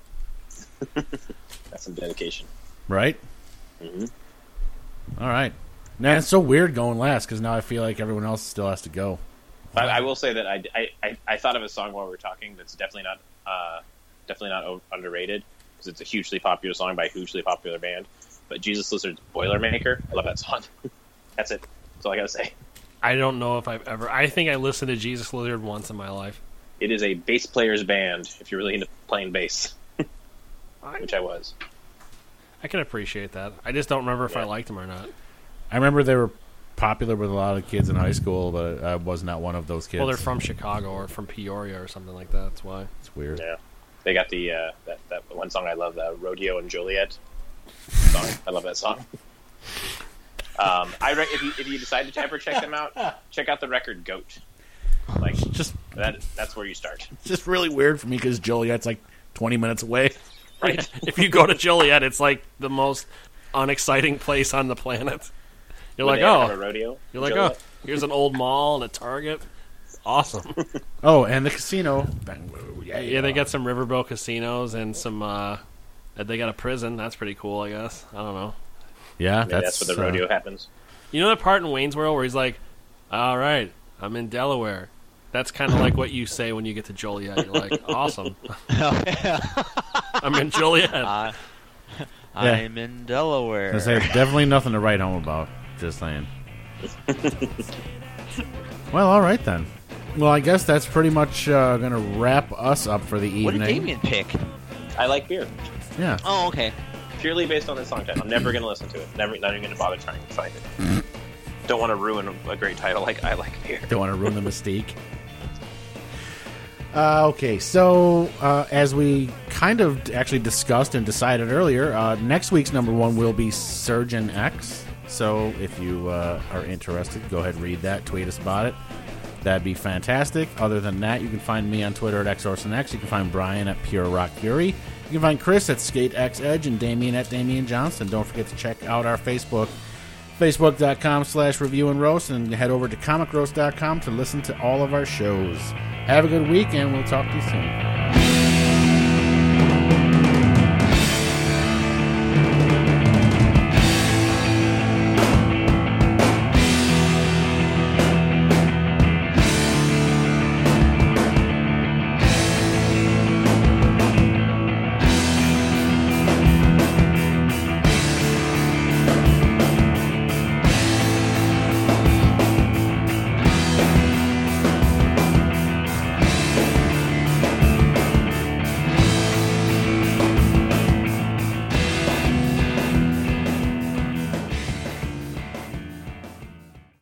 That's some dedication. Right? hmm All right. Now it's so weird going last because now I feel like everyone else still has to go. I, I will say that I, I, I, I thought of a song while we were talking that's definitely not uh, definitely not o- underrated because it's a hugely popular song by a hugely popular band. But Jesus Lizard's Boilermaker, I love that song. That's it. That's all I gotta say. I don't know if I've ever. I think I listened to Jesus Lizard once in my life. It is a bass player's band if you're really into playing bass, which I was. I can appreciate that. I just don't remember if I Yeah. liked them or not. I remember they were popular with a lot of kids in high school, but I was not one of those kids. Well, they're from Chicago or from Peoria or something like that. That's why. It's weird. Yeah. They got the uh, that that one song I love, the Rodeo and Juliet song. I love that song. Um, I re- if you if you decide to ever check them out, check out the record Goat. Like Just that. That's where you start. it's just really weird for me because Joliet's like twenty minutes away. Right. If you go to Joliet, it's like the most unexciting place on the planet. You're Would like, they ever have oh, a rodeo. you're like, Joliet? oh, here's an old mall and a Target. It's awesome. Oh, and the casino. Yeah, Yeah, they got some riverboat casinos and some. Uh, they got a prison. That's pretty cool, I guess. I don't know. Yeah, Maybe that's, that's, where the uh, rodeo happens. You know that part in Wayne's World where he's like, "All right, I'm in Delaware." That's kind of like what you say when you get to Joliet. You're like, "Awesome, I'm in Joliet." I, Yeah. I'm in Delaware. I say definitely nothing to write home about. Just saying. Well, all right then. Well, I guess that's pretty much uh, going to wrap us up for the evening. What did Damien pick? I like beer. Yeah. Oh, okay. Purely based on the song title. I'm never going to listen to it. Never, not even going to bother trying to find it. Don't want to ruin a great title like I Like Beer. Don't want to ruin the mystique. Uh, okay, so uh, as we kind of actually discussed and decided earlier, uh, next week's number one will be Surgeon X. So if you uh, are interested, go ahead and read that. Tweet us about it. That'd be fantastic. Other than that, you can find me on Twitter at XOrsonX. You can find Brian at Pure Rock Fury. You can find Chris at SkateXEdge and Damien at Damien Johnson. Don't forget to check out our Facebook, facebook.com slash review and roast, and head over to comic roast dot com to listen to all of our shows. Have a good week, and we'll talk to you soon.